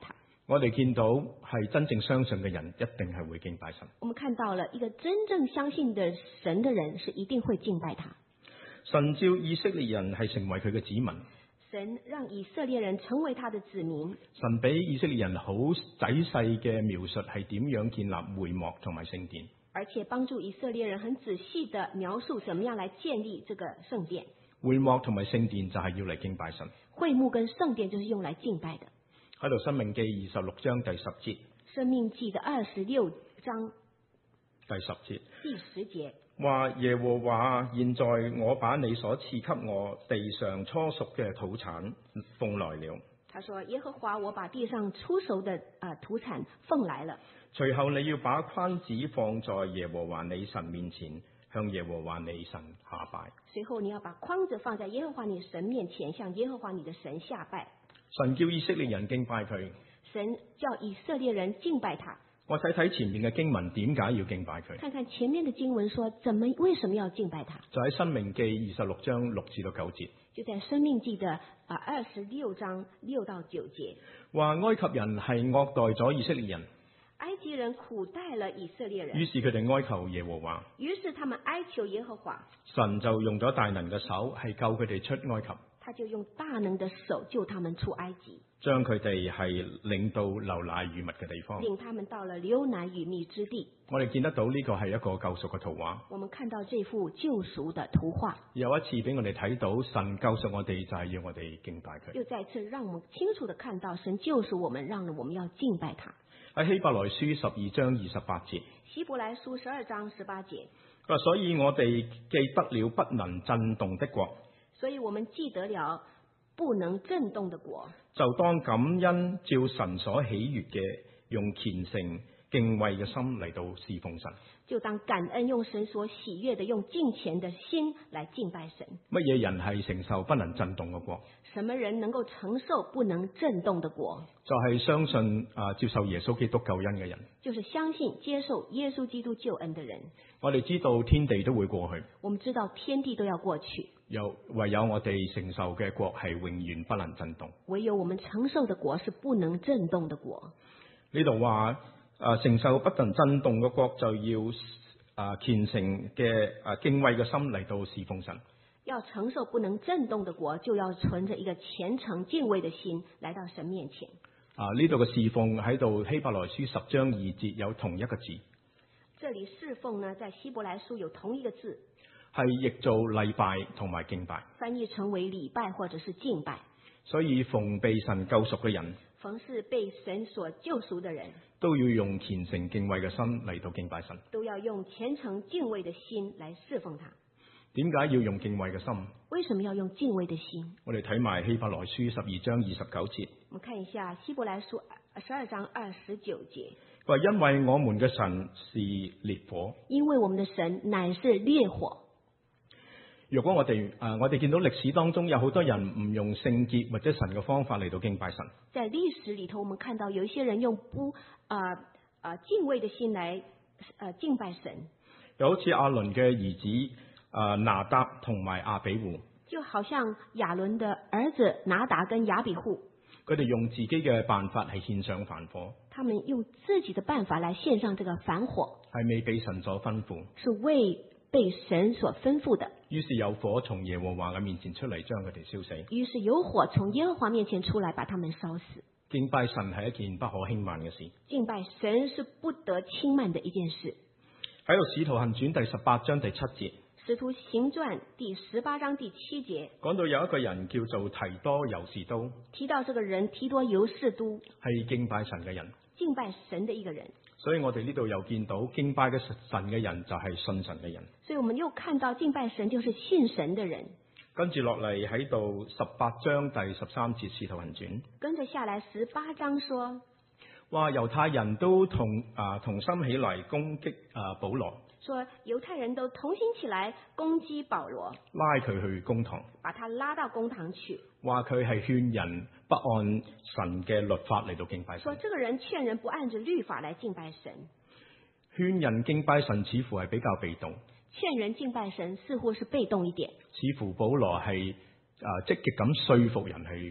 我哋見到係真正相信嘅人一定係會敬拜神。 我們看到了一個真正相信的神的人是一定會敬拜他。 神召以色列人係成為佢嘅子民， 神讓以色列人成為他的子民。 神俾以色列人好仔細嘅描述係點樣建立會幕同埋聖殿， 而且幫助以色列人很仔細地描述怎麼樣來建立這個聖殿。 會幕同埋聖殿就係要嚟敬拜神。 會幕跟聖殿就是用來敬拜的。 喺度，申命記二十六章第十節， 申命記的二十六章第十節， 第十節話耶和華，現在我把你所賜給我地上初熟嘅土產奉來了。 他說耶和華，我把地上初熟的啊、呃、土產奉來了。 隨後你要把筐子放在耶和華你神面前，向耶和華你神下拜。 隨後你要把筐子放在耶和華你神面前，向耶和華你的神下拜。 神叫以色列人敬拜佢， 神叫以色列人敬拜他。 我睇睇前面嘅經文，點解要敬拜佢？ 看看前面的經文說，怎麼為什麼要敬拜他？ 就喺申命記二十六章六至到九節， 就在申命記的啊二十六章六到九節， 話埃及人係惡待咗以色列人， 埃及人苦待了以色列人， 於是佢哋哀求耶和華， 於是他們哀求耶和華， 神就用咗大能嘅手係救佢哋出埃及， 他就用大能的手救他們出埃及， 將佢哋係領到流奶與蜜嘅地方。 領他們到了流奶與蜜之地。 我哋見得到呢個係一個救贖嘅圖畫。 我們看到這幅救贖的圖畫， 有一次俾我哋睇到神救贖我哋就係要我哋敬拜佢。 又再次讓我們清楚地看到神救贖我們，讓我們要敬拜他。 喺希伯來書十二章二十八節， 希伯來書十二章十八節， 佢話所以我哋記得了不能震動的國， 所以我們記得了不能震動的國， 就當感恩照神所喜悅嘅，用虔誠敬畏嘅心嚟到侍奉神。 就當感恩用神所喜悅的，用敬虔的心來敬拜神。 乜嘢人係承受不能震動嘅國？ 什麼人能夠承受不能震動的國？ 就係相信啊接受耶穌基督救恩嘅人。 就是相信接受耶穌基督救恩的人。 我哋知道天地都會過去， 我們知道天地都要過去， 有唯有我哋承受嘅國係永遠不能震動。 唯有我們承受的國是不能震動的國。 呢度話啊承受不能震動嘅國就要啊虔誠嘅啊敬畏嘅心嚟到侍奉神。 要承受不能震動的國，就要存着一個虔誠敬畏的心來到神面前。 啊呢度嘅侍奉喺度希伯來書十章二節有同一個字。 這裡侍奉呢，在希伯來書有同一個字， 係譯做禮拜同埋敬拜， 翻譯成為禮拜或者是敬拜。 所以逢被神救贖嘅人， 逢是被神所救贖的人， 都要用虔誠敬畏嘅心嚟到敬拜神。 都要用虔誠敬畏的心來侍奉他。 點解要用敬畏嘅心？ 為什麼要用敬畏的心？ 我哋睇埋希伯來書十二章二十九節。 我們看一下希伯來書十二章二十九節。 話因為我們嘅神是烈火， 因為我們的神乃是烈火。 如果我哋誒、呃、我哋見到歷史當中有好多人唔用聖潔或者神嘅方法嚟到敬拜神， 在歷史裏頭，我們看到有一些人用不啊啊、呃呃、敬畏的心來呃敬拜神， 又好似亞倫嘅兒子啊、呃、拿答同埋亞比戶， 就好像亞倫的兒子拿答跟亞比戶， 佢哋用自己嘅辦法係獻上燔火， 他們用自己的辦法來獻上這個燔火， 係未被神所吩咐， 是未被神所吩咐的。 於是有火從耶和華嘅面前出嚟，將佢哋燒死。 於是有火從耶和華面前出來，把他們燒死。 敬拜神係一件不可輕慢嘅事。 敬拜神是不得輕慢的一件事。 喺度《使徒行傳》第十八章第七節，《 使徒行傳》第十八章第七節講到有一個人叫做提多猶士都， 提到這個人提多猶士都係敬拜神嘅人， 敬拜神的一個人。 所以我哋呢度又見到敬拜嘅神嘅人就係信神嘅人。 所以我們又看到敬拜神就是信神的人。 跟住落嚟喺度十八章第十三節《使徒行傳》， 跟着下來十八章說， 話猶太人都同啊同心起嚟攻擊啊保羅， 說猶太人都同心起來攻擊保羅， 拉佢去公堂， 把他拉到公堂去， 話佢係勸人不按神嘅律法嚟到敬拜神。 說這個人勸人不按着律法來敬拜神， 勸人敬拜神似乎係比較被動， 勸人敬拜神似乎是被動一點， 似乎保羅係啊積極咁說服人去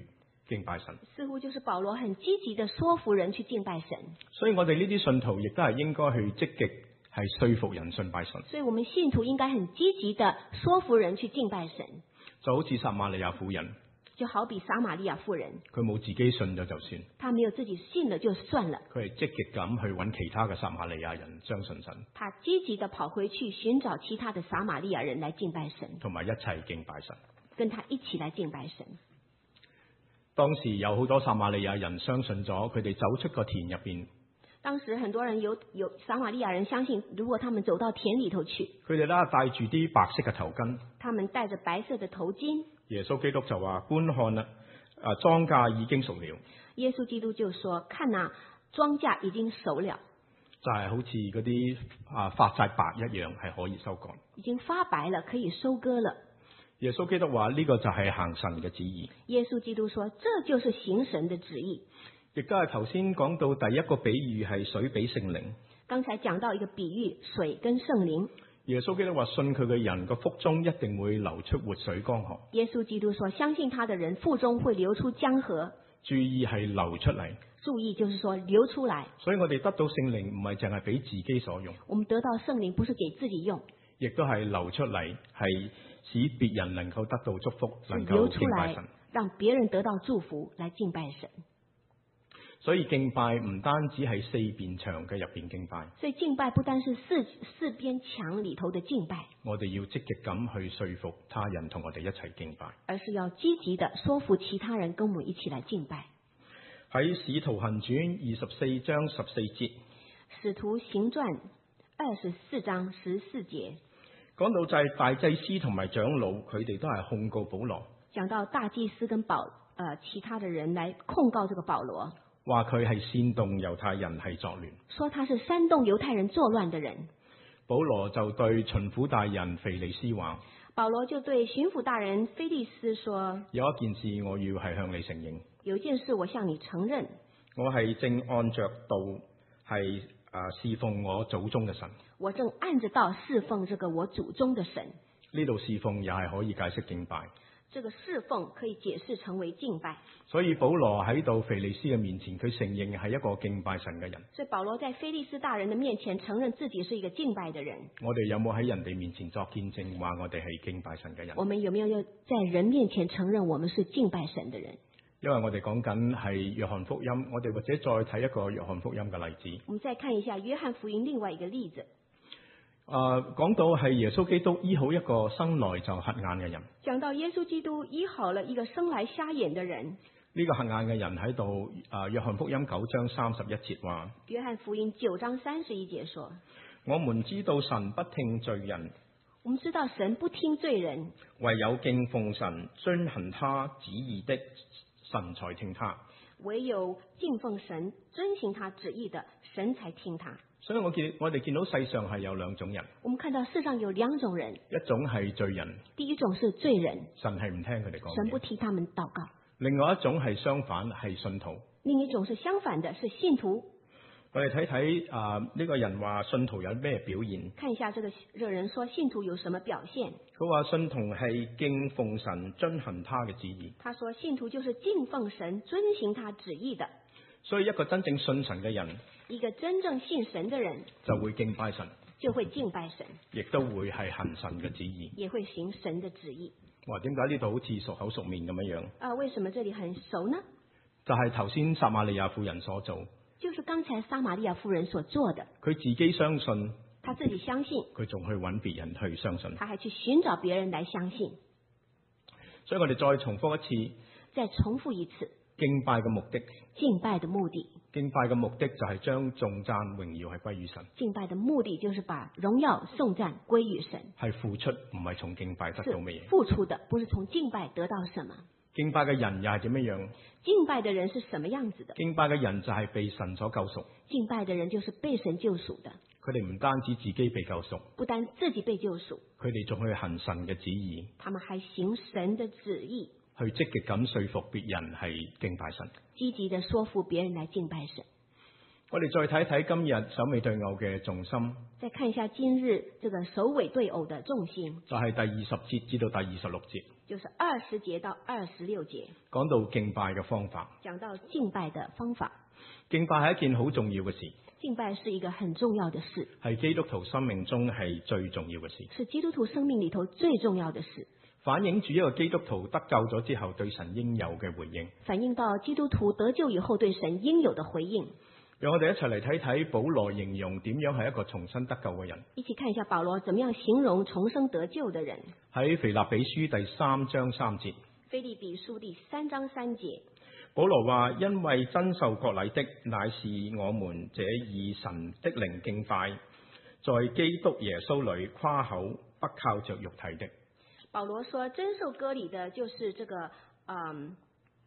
敬拜神。 似乎就是保羅很積極的說服人去敬拜神。 所以我哋呢啲信徒亦都係應該去積極係說服人信拜神。 所以我們信徒應該很積極的說服人去敬拜神。 就好似撒瑪利亞婦人， 就好比撒瑪利亞婦人， 佢冇自己信咗就算， 他沒有自己信了就算了， 佢係積極咁去揾其他嘅撒瑪利亞人相信神， 他積極的跑回去尋找其他的撒瑪利亞人來敬拜神， 同埋一齊敬拜神， 跟他一起來敬拜神。 當時有好多撒瑪利亞人相信咗，佢哋走出個田入邊。 當時很多人有有撒瑪利亞人相信，如果他們走到田裏頭去， 佢哋咧戴住啲白色嘅頭巾， 他們戴着白色的頭巾。 耶穌基督就話：觀看啦，啊莊稼已經熟了。 耶穌基督就說：看啊，莊稼已經熟了， 就係好似嗰啲啊發晒白一樣，係可以收割。 已經發白了，可以收割了。 耶穌基督話：呢個就係行神嘅旨意。 耶穌基督說：這就是行神的旨意。 亦都係頭先講到第一個比喻係水比聖靈。 剛才講到一個比喻，水跟聖靈。 耶穌基督話：信佢嘅人個腹中一定會流出活水江河。 耶穌基督說：相信他的人腹中會流出江河。 注意係流出嚟。 注意就是說流出來。 所以我哋得到聖靈唔係淨係俾自己所用。 我們得到聖靈不是給自己用， 亦都係流出嚟，係使別人能夠得到祝福，能夠流出來敬拜神。 讓別人得到祝福，來敬拜神。 所以敬拜唔單止係四邊牆嘅入邊敬拜， 所以敬拜不單是四四邊牆裏頭的敬拜， 我哋要積極咁去說服他人同我哋一齊敬拜， 而是要積極的說服其他人跟我們一起來敬拜。 喺使徒行傳二十四章十四節， 使徒行傳二十四章十四節講到就係大祭司同埋長老，佢哋都係控告保羅， 講到大祭司跟保呃其他的人來控告這個保羅， 話佢係煽動猶太人係作亂， 說他是煽動猶太人作亂的人。 保羅就對巡撫大人腓利斯話， 保羅就對巡撫大人腓利斯說， 有一件事我要係向你承認， 有一件事我向你承認， 我係正按着道係啊侍奉我祖宗嘅神。 我正按着道侍奉這個我祖宗的神。 呢度侍奉也係可以解釋敬拜， 這個侍奉可以解釋成為敬拜。 所以保羅喺到腓利斯嘅面前，佢承認係一個敬拜神嘅人。 所以保羅在腓利斯大人的面前承認自己是一個敬拜的人。 我哋有冇喺人哋面前作見證，話我哋係敬拜神嘅人？ 我們有沒有要在人面前承認我們是敬拜神的人？ 因為我哋講緊係約翰福音，我哋或者再睇一個約翰福音嘅例子。 我們再看一下約翰福音另外一個例子。 誒、呃，講到係耶穌基督醫好一個生來就瞎眼嘅人。 講到耶穌基督醫好了一個生來瞎眼的人。 呢、這個瞎眼嘅人喺度誒，約翰福音九章三十一節話： 約翰福音九章三十一節說， 我們知道神不聽罪人， 我們知道神不聽罪人， 唯有敬奉神、遵行他旨意的神才聽他。 唯有敬奉神、遵行他旨意的神才聽他。 所以我見我哋見到世上係有兩種人， 我們看到世上有兩種人， 一種係罪人， 第一種是罪人， 神係唔聽佢哋講神不嘢； 聽他們禱告。 另外一種係相反，係信徒。 另一種是相反的，是信徒。 我哋睇睇啊呢個人話信徒有咩表現？ 看一下這個這個人說信徒有什麼表現？ 佢話信徒係敬奉神、遵行他嘅旨意。 他說信徒就是敬奉神、遵行他旨意的。 所以一個真正信神嘅人， 一個真正信神的人就會敬拜神， 就會敬拜神， 亦都會係行神嘅旨意， 也會行神的旨意。 哇！點解呢度好似熟口熟面咁樣樣？ 啊，為什麼這裡很熟呢？ 就係頭先撒瑪利亞婦人所做， 就是剛才撒瑪利亞婦人所做的。 佢自己相信， 他自己相信， 佢仲去揾別人去相信， 他還去尋找別人來相信。 所以我哋再重複一次， 再重複一次， 敬拜嘅目的， 敬拜的目的， 敬拜嘅目的就係將頌讚榮耀係歸於神。 敬拜的目的就是把榮耀頌讚歸於神， 係付出，唔係從敬拜得到乜嘢。 付出的不是從敬拜得到什麼。 敬拜嘅人又係點樣樣？ 敬拜的人是什麼樣子的？ 敬拜嘅人就係被神所救贖。 敬拜的人就是被神救贖的。 佢哋唔單止自己被救贖， 不單自己被救贖， 佢哋仲去行神嘅旨意。 他們還行神的旨意， 去積極咁說服別人係敬拜神。 積極的說服別人來敬拜神。 我哋再睇睇今日首尾對偶嘅重心。 再看一下今日這個首尾對偶的重心， 就係第二十節至到第二十六節。 就是二十節到二十六節， 講到敬拜嘅方法。 講到敬拜的方法。 敬拜係一件好重要嘅事， 敬拜是一個很重要的事， 係基督徒生命中係最重要嘅事， 是基督徒生命裏頭最重要的事， 反映住一個基督徒得救咗之後對神應有嘅回應。 反映到基督徒得救以後對神應有的回應。 讓我哋一齊嚟睇睇保羅形容點樣係一個重新得救嘅人。 一起看一下保羅怎麼樣形容重生得救的人。 喺腓立比書第三章三節， 腓立比書第三章三節， 保羅話：因為真受割禮的，乃是我們這以神的靈敬拜，在基督耶穌裏誇口，不靠着肉體的。 保羅說，真受割禮的，就是這個，嗯，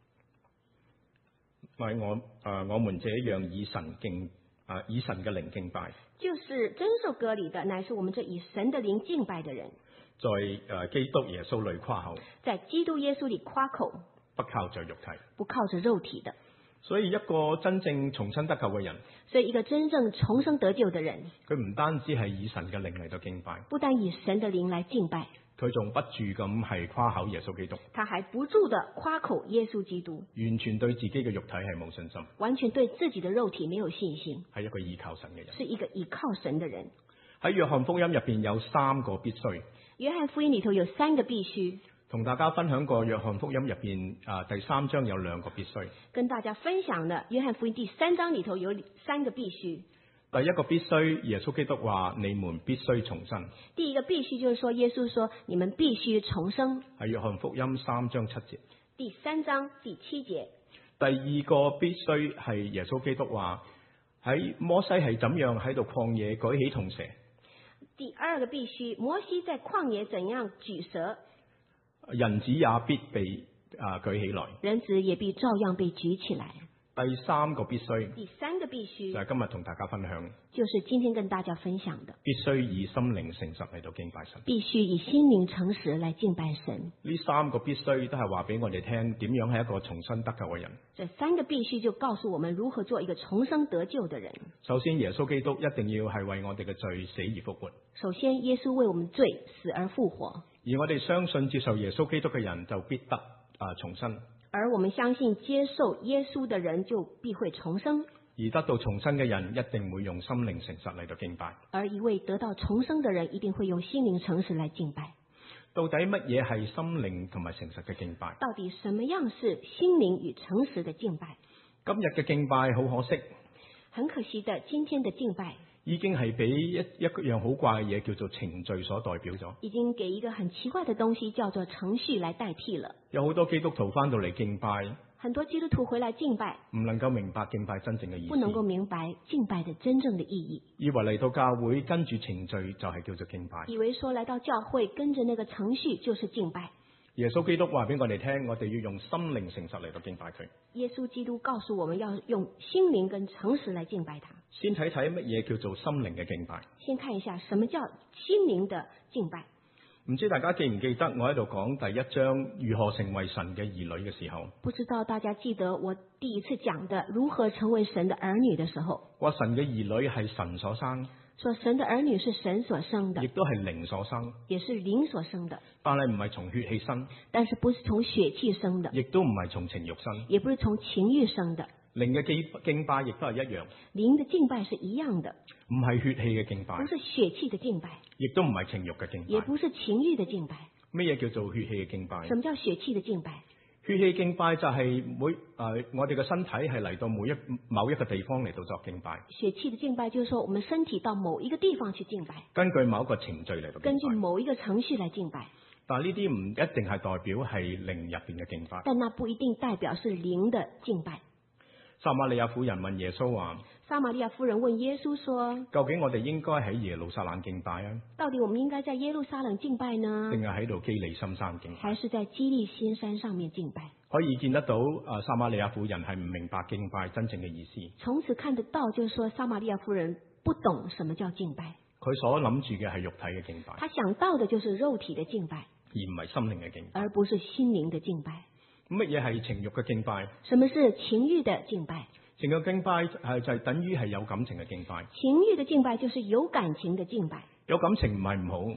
為我誒、呃，我們這樣以神敬啊、呃，以神嘅靈敬拜， 就是真受割禮的，乃是我們這以神的靈敬拜的人， 在誒、呃、基督耶穌裏誇口， 在基督耶穌裏誇口， 不靠着肉體， 不靠着肉體的。 所以一個真正重生得救嘅人， 所以一個真正重生得救的人， 佢唔單止係以神嘅靈嚟到敬拜， 不但以神的靈來敬拜， 佢仲不住咁係誇口耶穌基督， 他還不住的誇口耶穌基督， 完全對自己嘅肉體係冇信心， 完全對自己的肉體沒有信心， 係一個依靠神嘅人， 是一個依靠神的人。 喺約翰福音入邊有三個必須， 約翰福音裏頭有三個必須， 同大家分享過約翰福音入邊啊第三章有兩個必須， 跟大家分享的約翰福音第三章裏頭有三個必須。 第一個必須，耶穌基督話你們必須重生。 第一個必須就是說，耶穌說你們必須重生， 係約翰福音三章七節。 第三章第七節。 第二個必須係耶穌基督話喺摩西係怎樣喺度曠野舉起銅蛇。 第二個必須，摩西在曠野怎樣舉蛇， 人子也必被啊舉起來， 人子也必照樣被舉起來。 第三個必須， 第三個必須就係今日同大家分享， 就是今天跟大家分享的， 必須以心靈誠實嚟到敬拜神， 必須以心靈誠實來敬拜神。 呢三個必須都係話俾我哋聽，點樣係一個重生得救嘅人。 這三個必須就告訴我們如何做一個重生得救的人。 首先，耶穌基督一定要係為我哋嘅罪死而復活。 首先，耶穌為我們罪死而復活， 而我哋相信接受耶穌基督嘅人就必得啊重生。 而我們相信接受耶穌的人就必會重生， 而得到重生嘅人一定會用心靈誠實嚟到敬拜。 而一位得到重生的人一定會用心靈誠實來敬拜。 到底乜嘢係心靈同埋誠實嘅敬拜？ 到底什麼樣是心靈與誠實的敬拜？ 今日嘅敬拜好可惜， 很可惜的，今天的敬拜已經係俾一一樣好怪嘅嘢叫做程序所代表咗， 已經給一個很奇怪的東西叫做程序來代替了。 有好多基督徒翻到嚟敬拜， 很多基督徒回來敬拜， 唔能夠明白敬拜真正嘅意思， 不能夠明白敬拜的真正的意義， 以為嚟到教會跟住程序就係叫做敬拜， 以為說來到教會跟着那個程序就是敬拜。 耶穌基督話俾我哋聽，我哋要用心靈誠實嚟到敬拜佢。 耶穌基督告訴我們要用心靈跟誠實來敬拜他。 先睇睇乜嘢叫做心靈嘅敬拜。 先看一下什麼叫心靈的敬拜。 唔知大家記唔記得我喺度講第一章如何成為神嘅兒女嘅時候， 不知道大家記得我第一次講的如何成為神的兒女的時候， 話神嘅兒女係神所生， 說神的兒女是神所生的， 亦都係靈所生， 也是靈所生的， 但係唔係從血氣生， 但是不是從血氣生的， 亦都唔係從情欲生， 也不是從情欲生的。 靈嘅敬敬拜亦都係一樣， 靈的敬拜是一樣的， 唔係血氣嘅敬拜， 不是血氣的敬拜， 亦都唔係情欲嘅敬也拜。 不是情欲的敬拜。 咩嘢叫做血氣嘅敬拜？ 什麼叫血氣的敬拜？ 血氣敬拜就係每誒、呃、我哋嘅身體係嚟到每一某一個地方嚟到作敬拜。 血氣的敬拜就是說我們身體到某一個地方去敬拜， 根據某一個程序嚟到敬拜， 根據某一個程序來敬拜。 但係呢啲唔一定係代表係靈入邊嘅敬拜。 但那不一定代表是靈的敬拜。 撒瑪利亞婦人問耶穌話： 撒瑪利亞婦人問耶穌說， 究竟我哋應該喺耶路撒冷敬拜啊， 到底我們應該在耶路撒冷敬拜呢， 定係喺度基利心山敬拜？ 還是在基利心山上面敬拜？ 可以見得到，誒撒瑪利亞婦人係唔明白敬拜真正嘅意思。 從此看得到，就是說撒瑪利亞婦人不懂什麼叫敬拜。 佢所諗住嘅係肉體嘅敬拜， 他想到的就是肉體的敬拜， 而唔係心靈嘅敬拜。 而不是心靈的敬拜。 乜嘢係情欲嘅敬拜？ 什麼是情欲的敬拜？ 情欲敬拜係就係等於係有感情嘅敬拜。 情欲的敬拜就是有感情的敬拜。 有感情唔係唔好，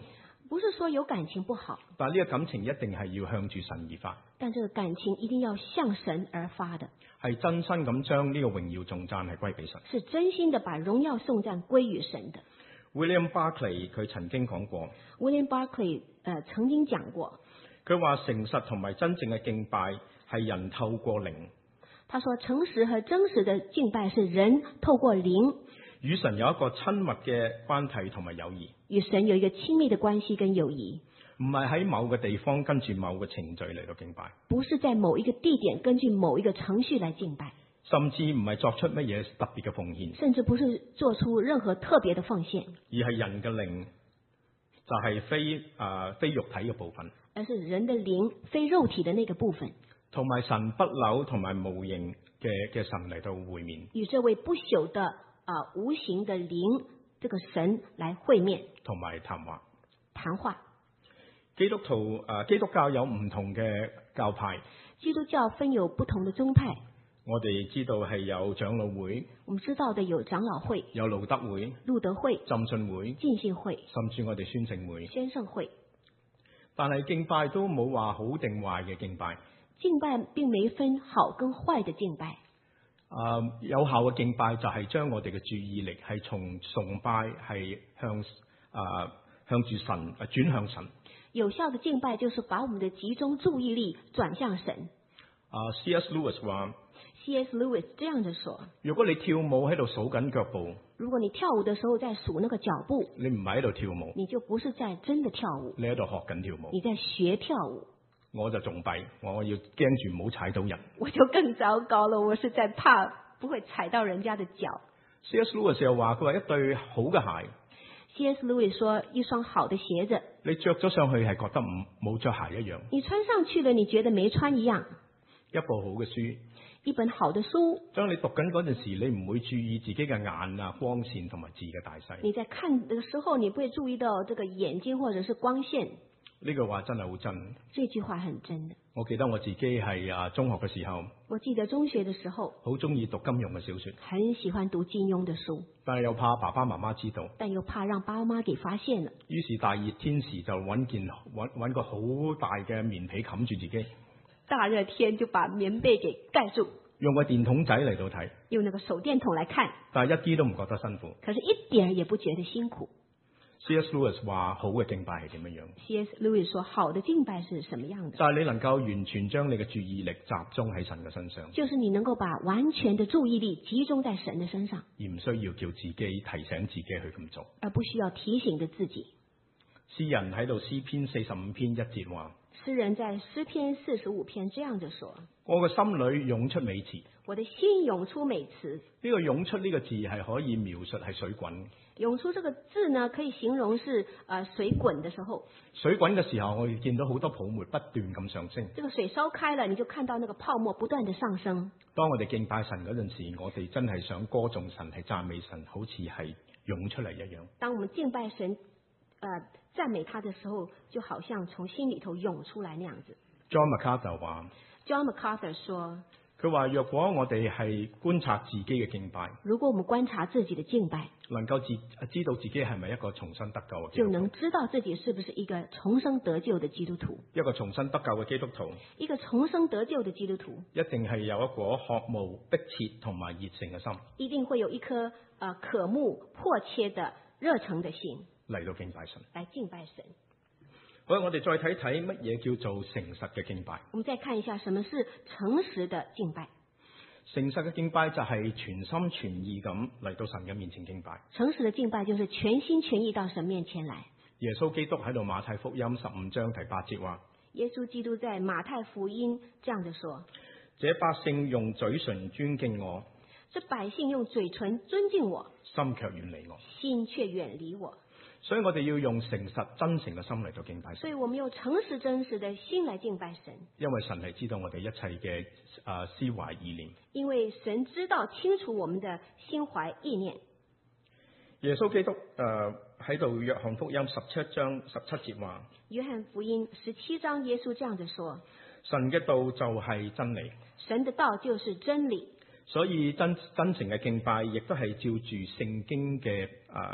不是說有感情不好， 但係呢個感情一定係要向住神而發， 但這個感情一定要向神而發的， 係真心咁將呢個榮耀頌讚係歸俾神。 是真心的把榮耀頌讚歸於神的。 William Barclay 佢曾經講過， William Barclay 呃曾經講過， 佢話誠實同埋真正嘅敬拜係人透過靈， 他說誠實和真實的敬拜是人透過靈與神有一個親密嘅關係同埋友誼， 與神有一個親密的關係跟友誼， 唔係喺某個地方跟住某個程序嚟到敬拜， 不是在某一個地點根據某一個程序來敬拜， 甚至唔係作出乜嘢特別嘅奉獻， 甚至不是做出任何特別的奉獻， 而係人嘅靈就係非誒、呃、非肉體嘅部分， 而是人的靈非肉體的那個部分， 同埋神不朽同埋無形嘅嘅神嚟到會面， 與這位不朽的啊、呃、無形的靈這個神來會面同埋談話。 談話。 基督徒誒、呃、基督教有唔同嘅教派， 基督教分有不同的宗派， 我哋知道係有長老會， 我們知道的有長老會、 有路德會、 路德會、 浸信會、 浸信會， 甚至我哋宣聖會。 宣聖會。 但係敬拜都冇話好定壞嘅敬拜。 敬拜並沒分好跟壞的敬拜。 誒、呃、有效嘅敬拜就係將我哋嘅注意力係從崇拜係向誒、呃、向住神誒轉向神。 有效的敬拜就是把我們的集中注意力轉向神。 啊 C S Lewis 話 C S Lewis 這樣子說： 如果你跳舞喺度數緊腳步， 如果你跳舞的時候在數那個腳步， 你唔係喺度跳舞， 你就不是在真的跳舞， 你喺度學緊跳舞。 你在學跳舞。 我就仲弊，我要驚住唔好踩到人。 我就更糟糕了，我是在怕不會踩到人家的腳。 C S Lewis 又話佢話一對好嘅鞋。 C S Lewis 說一雙好的鞋子， 你着咗上去係覺得唔冇着鞋一樣。 你穿上去了，你覺得沒穿一樣。 一部好嘅書， 一本好的書， 當你讀緊嗰陣時，你唔會注意自己嘅眼啊、光線同埋字嘅大細。 你在看的時候，你不會注意到這個眼睛或者是光線。 呢句話真係好真。 這句話很真的。 我記得我自己係啊中學嘅時候， 我記得中學的時候， 好中意讀金庸嘅小說， 很喜歡讀金庸的書， 但係又怕爸爸媽媽知道， 但又怕讓爸媽給發現了。 於是大熱天時就揾件揾揾個好大嘅棉被冚住自己， 大熱天就把棉被給蓋住， 用個電筒仔嚟到睇， 用那個手電筒來看， 但係一啲都唔覺得辛苦。 可是一點也不覺得辛苦。 C S Lewis 話好嘅敬拜係點樣樣 C S Lewis 說好的敬拜是什麼樣的？ 就係你能夠完全將你嘅注意力集中喺神嘅身上， 就是你能夠把完全的注意力集中在神的身上， 而唔需要叫自己提醒自己去咁做， 而不需要提醒着自己。 詩人喺度詩篇四十五篇一節話， 詩人在詩篇四十五篇這樣子說： 我嘅心裏湧出美詞。 我的心湧出美詞。 呢個湧出呢個字係可以描述係水滾。 湧出這個字呢，可以形容是呃水滾的時候。 水滾嘅時候，我哋見到好多泡沫不斷咁上升。 這個水燒開了，你就看到那個泡沫不斷的上升。 當我哋敬拜神嗰陣時，我哋真係想歌頌神，係讚美神，好似係湧出嚟一樣。 當我們敬拜神，呃讚美他的時候，就好像從心裏頭湧出來那樣子。 John MacArthur 話 John MacArthur 說。 佢話：若果我哋係觀察自己嘅敬拜， 如果我們觀察自己的敬拜， 能夠自知道自己係咪一個重生得救嘅基督徒， 就能知道自己是不是一個重生得救的基督徒。 一個重生得救嘅基督徒， 一個重生得救的基督徒， 一定係有一個渴慕迫切同埋熱誠嘅心， 一定會有一顆呃渴慕迫切的熱誠的心嚟到敬拜神， 來敬拜神。 好，我哋再睇睇乜嘢叫做誠實嘅敬拜。 我們再看一下什麼是誠實的敬拜。 誠實嘅敬拜就係全心全意咁嚟到神嘅面前敬拜。 誠實的敬拜就是全心全意到神面前來。 耶穌基督喺度馬太福音十五章第八節話： 耶穌基督在馬太福音這樣子說： 這百姓用嘴唇尊敬我， 這百姓用嘴唇尊敬我， 心卻遠離我， 心卻遠離我。 所以我哋要用誠實真誠嘅心嚟到敬拜神。 所以我們用誠實真實的心來敬拜神。因為神係知道我哋一切嘅誒思懷意念。 因為神知道清楚我們的心懷意念。 耶穌基督誒喺度約翰福音十七章十七節話： 約翰福音十七章耶穌這樣子說： 神嘅道就係真理。 神的道就是真理。 所以真真誠嘅敬拜亦都係照住聖經嘅誒。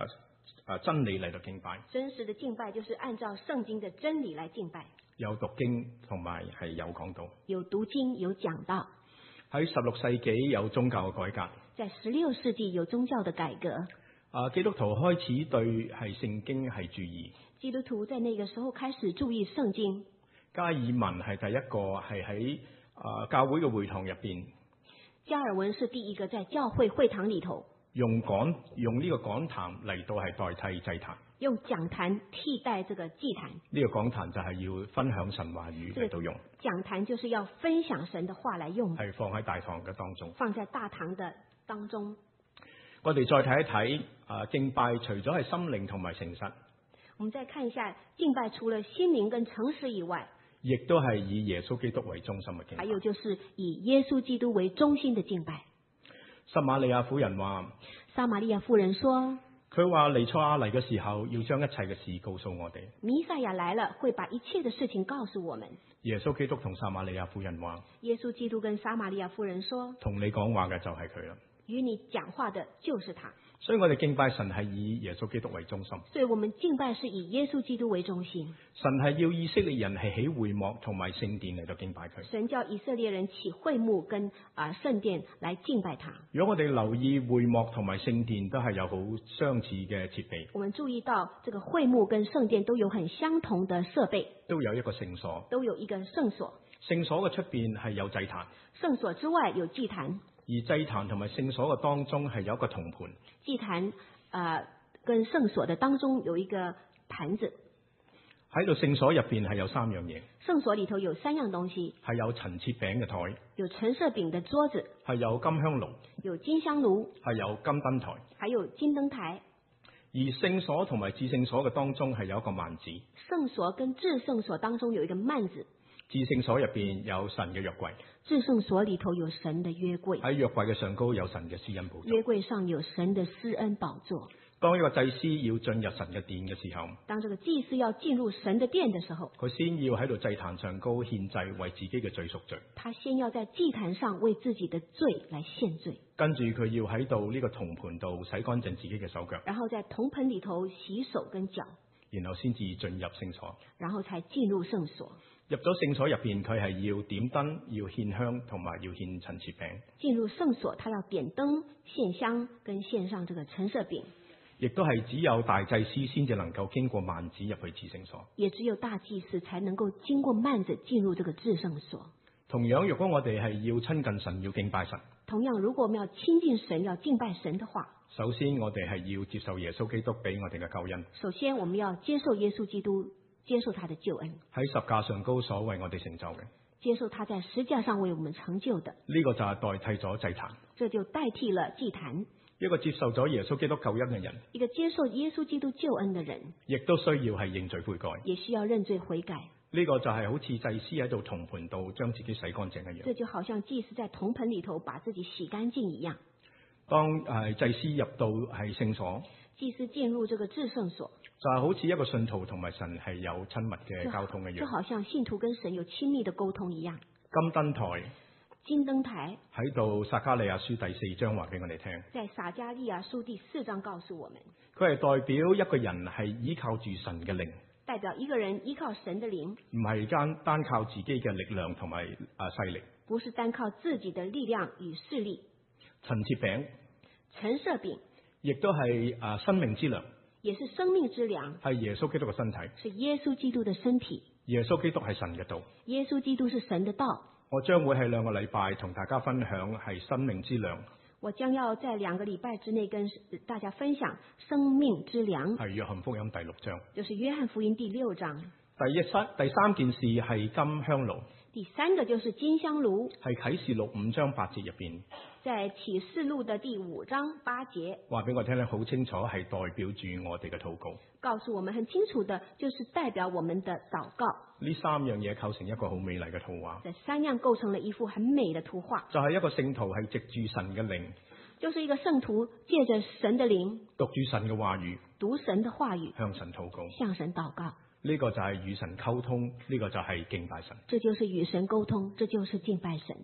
誒真理嚟到敬拜， 真實的敬拜就是按照聖經的真理來敬拜， 有讀經同埋係有講道。 有讀經有講道。 喺十六世紀有宗教嘅改革， 在十六世紀有宗教的改革， 啊基督徒開始對係聖經係注意。 基督徒在那個時候開始注意聖經。 加爾文係第一個係喺啊教會嘅會堂入邊， 加爾文是第一個在教會會堂裏頭用講用呢個講壇嚟到係代替祭壇。 用講壇替代這個祭壇。 呢個講壇就係要分享神話語嚟到用。 講壇就是要分享神的話來用， 係放喺大堂嘅當中。 放在大堂的當中。 我哋再睇一睇啊敬拜，除咗係心靈同埋誠實， 我們再看一下敬拜，除了心靈跟誠實以外， 亦都係以耶穌基督為中心嘅敬拜。 還有就是以耶穌基督為中心的敬拜。 撒瑪利亞婦人話， 撒瑪利亞婦人說， 佢話彌賽亞嚟嘅時候，要將一切嘅事告訴我哋。 彌賽亞來了，會把一切的事情告訴我們。 耶穌基督同撒瑪利亞婦人話， 耶穌基督跟撒瑪利亞婦人說， 同你講話嘅就係佢啦。 與你講話的就是他。 所以我哋敬拜神係以耶穌基督為中心。 所以我們敬拜是以耶穌基督為中心。 神係要以色列人係起會幕同埋聖殿嚟到敬拜佢。 神叫以色列人起會幕跟啊聖殿來敬拜他。 如果我哋留意會幕同埋聖殿都係有好相似嘅設備， 我們注意到這個會幕跟聖殿都有很相同的設備， 都有一個聖所， 都有一個聖所。 聖所嘅出邊係有祭壇， 聖所之外有祭壇， 而祭壇同埋聖所嘅當中係有一個銅盤。 祭壇啊、呃、跟聖所的當中有一個盤子。 喺度聖所入邊係有三樣嘢。 聖所裏頭有三樣東西， 係有陳設餅嘅台， 有陳設餅的桌子， 係有金香爐， 有金香爐， 係有金燈台， 還有金燈台。 而聖所同埋至聖所嘅當中係有一個幔子。 聖所跟至聖所當中有一個幔子。 至聖所入邊有神嘅約櫃， 至聖所裏頭有神的約櫃， 喺約櫃嘅上高有神嘅施恩寶座。 約櫃上有神的施恩寶座。 當一個祭司要進入神嘅殿嘅時候， 當這個祭司要進入神的殿的時候， 佢先要喺度祭壇上高獻祭，為自己嘅罪贖罪。 他先要在祭壇上為自己的罪來獻罪， 跟住佢要喺度呢個銅盤度洗乾淨自己嘅手腳， 然後在銅盆裏頭洗手跟腳， 然後先至進入聖所， 然後才進入聖所。 入咗聖所入邊，佢係要點燈、要獻香同埋要獻陳設餅。 進入聖所，他要點燈、獻香跟獻上這個陳設餅。 亦都係只有大祭司先至能夠經過幔子入去至聖所， 也只有大祭司才能夠經過幔子進入這個至聖所。 同樣，如果我哋係要親近神、要敬拜神， 同樣如果我們要親近神、要敬拜神的話， 首先我哋係要接受耶穌基督俾我哋嘅救恩。 首先我們要接受耶穌基督，接受他的救恩， 喺十架上高所為我哋成就嘅， 接受他在十架上為我們成就的， 呢個就係代替咗祭壇， 這就代替了祭壇。 一個接受咗耶穌基督救恩嘅人， 一個接受耶穌基督救恩的人， 亦都需要係認罪悔改， 也需要認罪悔改。 呢個就係好似祭司喺度銅盤度將自己洗乾淨一樣。 這就好像祭司在銅盆裏頭把自己洗乾淨一樣。 當誒祭司入到係聖所， 祭司進入這個至聖所， 就係好似一個信徒同埋神係有親密嘅交通一樣， 就好像信徒跟神有親密的溝通一樣。 金燈台。 金燈台喺度撒迦利亞書第四章話俾我哋聽， 在撒迦利亞書第四章告訴我們， 佢係代表一個人係依靠住神嘅靈， 代表一個人依靠神的靈， 唔係單單靠自己嘅力量同埋啊勢力。 不是單靠自己的力量與勢力。 陳設餅， 陳設餅， 亦都係啊生命之糧， 也是生命之糧， 係耶穌基督嘅身體， 是耶穌基督的身體。 耶穌基督係神嘅道， 耶穌基督是神的道。 我將會喺兩個禮拜同大家分享係生命之糧。 我將要在兩個禮拜之內跟大家分享生命之糧， 係約翰福音第六章， 就是約翰福音第六章。 第一三第三件事係金香爐， 第三個就是金香爐， 係啟示錄五章八節入邊， 在啟示錄的第五章八節話俾我聽咧，好清楚係代表住我哋嘅禱告， 告訴我們很清楚的，就是代表我們的禱告。 呢三樣嘢構成一個好美麗嘅圖畫， 這三樣構成了一幅很美的圖畫， 就係一個聖徒係藉住神嘅靈， 就是一個聖徒借着神的靈讀住神嘅話語， 讀神的話語， 向神禱告， 向神禱告。 呢個就係與神溝通，呢個就係敬拜神。 這就是與神溝通，這就是敬拜神。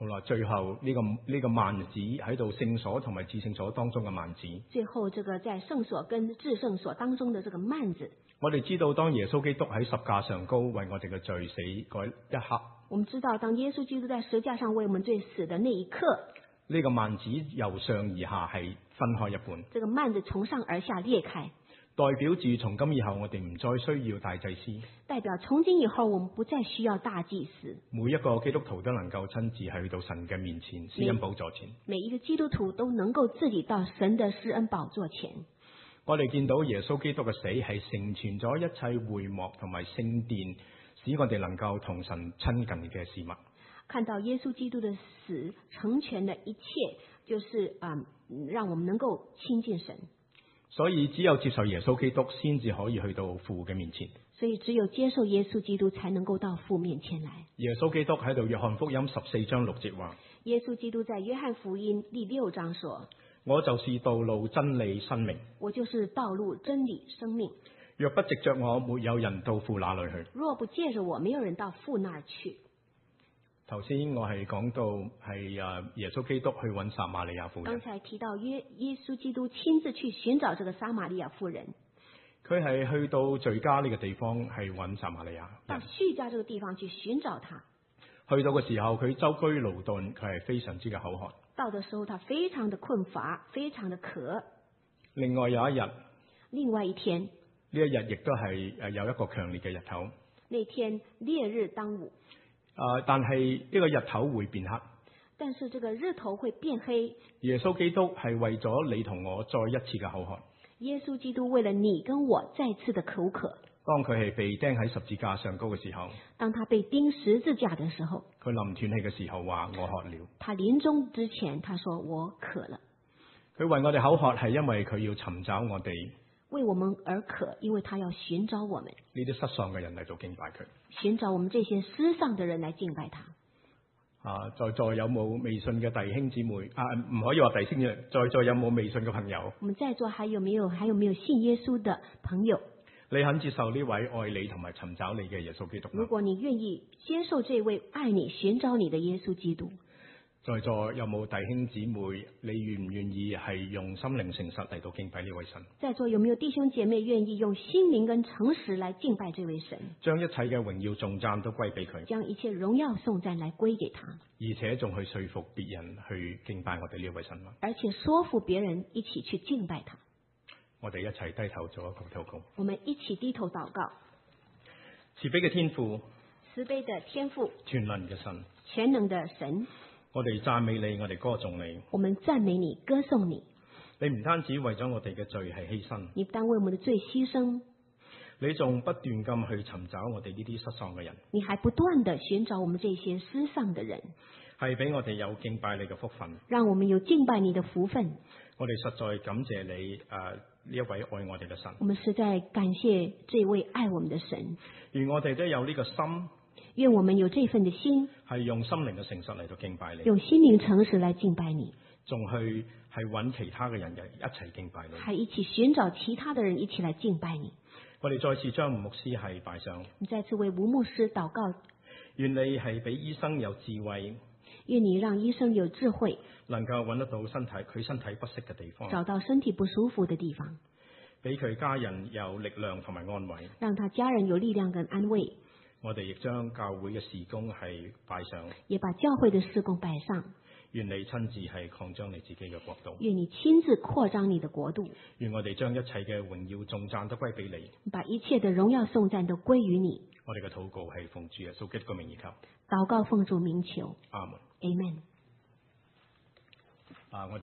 好啦，最後呢、個呢、個幔子喺度聖所同埋至聖所當中嘅幔子。 最後，這個在聖所跟至聖所當中的這個幔子， 我哋知道當耶穌基督喺十架上高為我哋嘅罪死嗰一刻， 我們知道當耶穌基督在十架上為我們罪死的那一刻， 呢個幔子由上而下係分開一半， 這個幔子從上而下裂開， 代表住從今以後我哋唔再需要大祭司， 代表從今以後我們不再需要大祭司， 每一個基督徒都能夠親自去到神嘅面前施恩寶座前。 每一個基督徒都能夠自己到神的施恩寶座前。 我哋見到耶穌基督嘅死係成全咗一切會幕同埋聖殿，使我哋能夠同神親近嘅事物。 看到耶穌基督的死成全了一切，就是啊、嗯，讓我們能夠親近神。 所以只有接受耶穌基督，先至可以去到父嘅面前。 所以只有接受耶穌基督，才能夠到父面前來。 耶穌基督喺度約翰福音十四章六節話： 耶穌基督在約翰福音第六章說： 我就是道路、真理、生命。 我就是道路、真理、生命。 若不藉着我，沒有人到父那裏去。 若不借着我，沒有人到父那兒去。 頭先我係講到係誒耶穌基督去揾撒瑪利亞婦人。 剛才提到耶耶穌基督親自去尋找這個撒瑪利亞婦人。 佢係去到敘加呢個地方係揾撒瑪利亞。 到敘加這個地方去尋找他。 去到嘅時候，佢舟車勞頓，佢係非常之嘅口渴。 到的時候，他非常的困乏，非常的渴。 另外有一日， 另外一天， 呢一日亦都係誒有一個強烈嘅日頭。 那天烈日當午。 啊、呃！但係呢個日頭會變黑。 但是這個日頭會變黑。 耶穌基督係為咗你同我再一次嘅口渴。 耶穌基督為了你跟我再次的口渴。 當佢係被釘喺十字架上高嘅時候， 當他被釘十字架的時候， 佢臨斷氣嘅時候話：我渴了。 他臨終之前，他說我渴了。 佢為我哋口渴係因為佢要尋找我哋。 為我們而渴，因為他要尋找我們。 呢啲失喪嘅人嚟到敬拜佢。 尋找我們這些失喪的人來敬拜他。 啊，在座有冇未信嘅弟兄姊妹？啊，唔可以話弟兄嘅，在座有冇未信嘅朋友？ 我們在座還有沒有還有沒有信耶穌的朋友？ 你肯接受呢位愛你同埋尋找你嘅耶穌基督嗎？ 如果你願意接受這位愛你、尋找你的耶穌基督， 在座有冇弟兄姊妹？你願唔願意係用心靈誠實嚟到敬拜呢位神？ 在座有沒有弟兄姐妹願意用心靈跟誠實來敬拜這位神？ 將一切嘅榮耀頌讚都歸俾佢， 將一切榮耀頌讚來歸給他， 而且仲去說服別人去敬拜我哋呢位神嗎？ 而且說服別人一起去敬拜他。 我哋一齊低頭做一個禱告。 我們一起低頭禱告。 慈悲嘅天父， 慈悲的天父， 全能嘅神， 全能的神， 我哋讚美你，我哋歌頌你。 我們讚美你，歌頌你。 你唔單止為咗我哋嘅罪係犧牲， 你不但為我們的罪犧牲， 你仲不斷咁去尋找我哋呢啲失喪嘅人。 你還不斷地尋找我們這些失喪的人， 係俾我哋有敬拜你嘅福分， 讓我們有敬拜你的福分。 我哋實在感謝你誒呢、呃、一位愛我哋嘅神。 我們實在感謝這位愛我們的神。 願我哋都有呢個心， 願我們有這份的心， 係用心靈嘅誠實嚟到敬拜你， 用心靈誠實來敬拜你， 仲去係揾其他嘅人嘅一齊敬拜你， 還一起尋找其他的人一起來敬拜你。 我哋再次將吳牧師係拜上， 你再次為吳牧師禱告， 願你係俾醫生有智慧， 願你讓醫生有智慧， 能夠揾得到身體佢身體不適嘅地方， 找到身體不舒服的地方， 俾佢家人有力量同埋安慰， 讓他家人有力量跟安慰。 我哋亦將教會嘅事工係拜上， 也把教會的事工擺上。 願你親自係擴張你自己嘅國度， 願你親自擴張你的國度。 願我哋將一切嘅榮耀頌讚都歸俾你， 把一切的榮耀頌讚都歸於你。 我哋嘅禱告係奉主耶穌基督嘅名而求， 禱告奉主名求， 阿門。 Amen。 啊，我。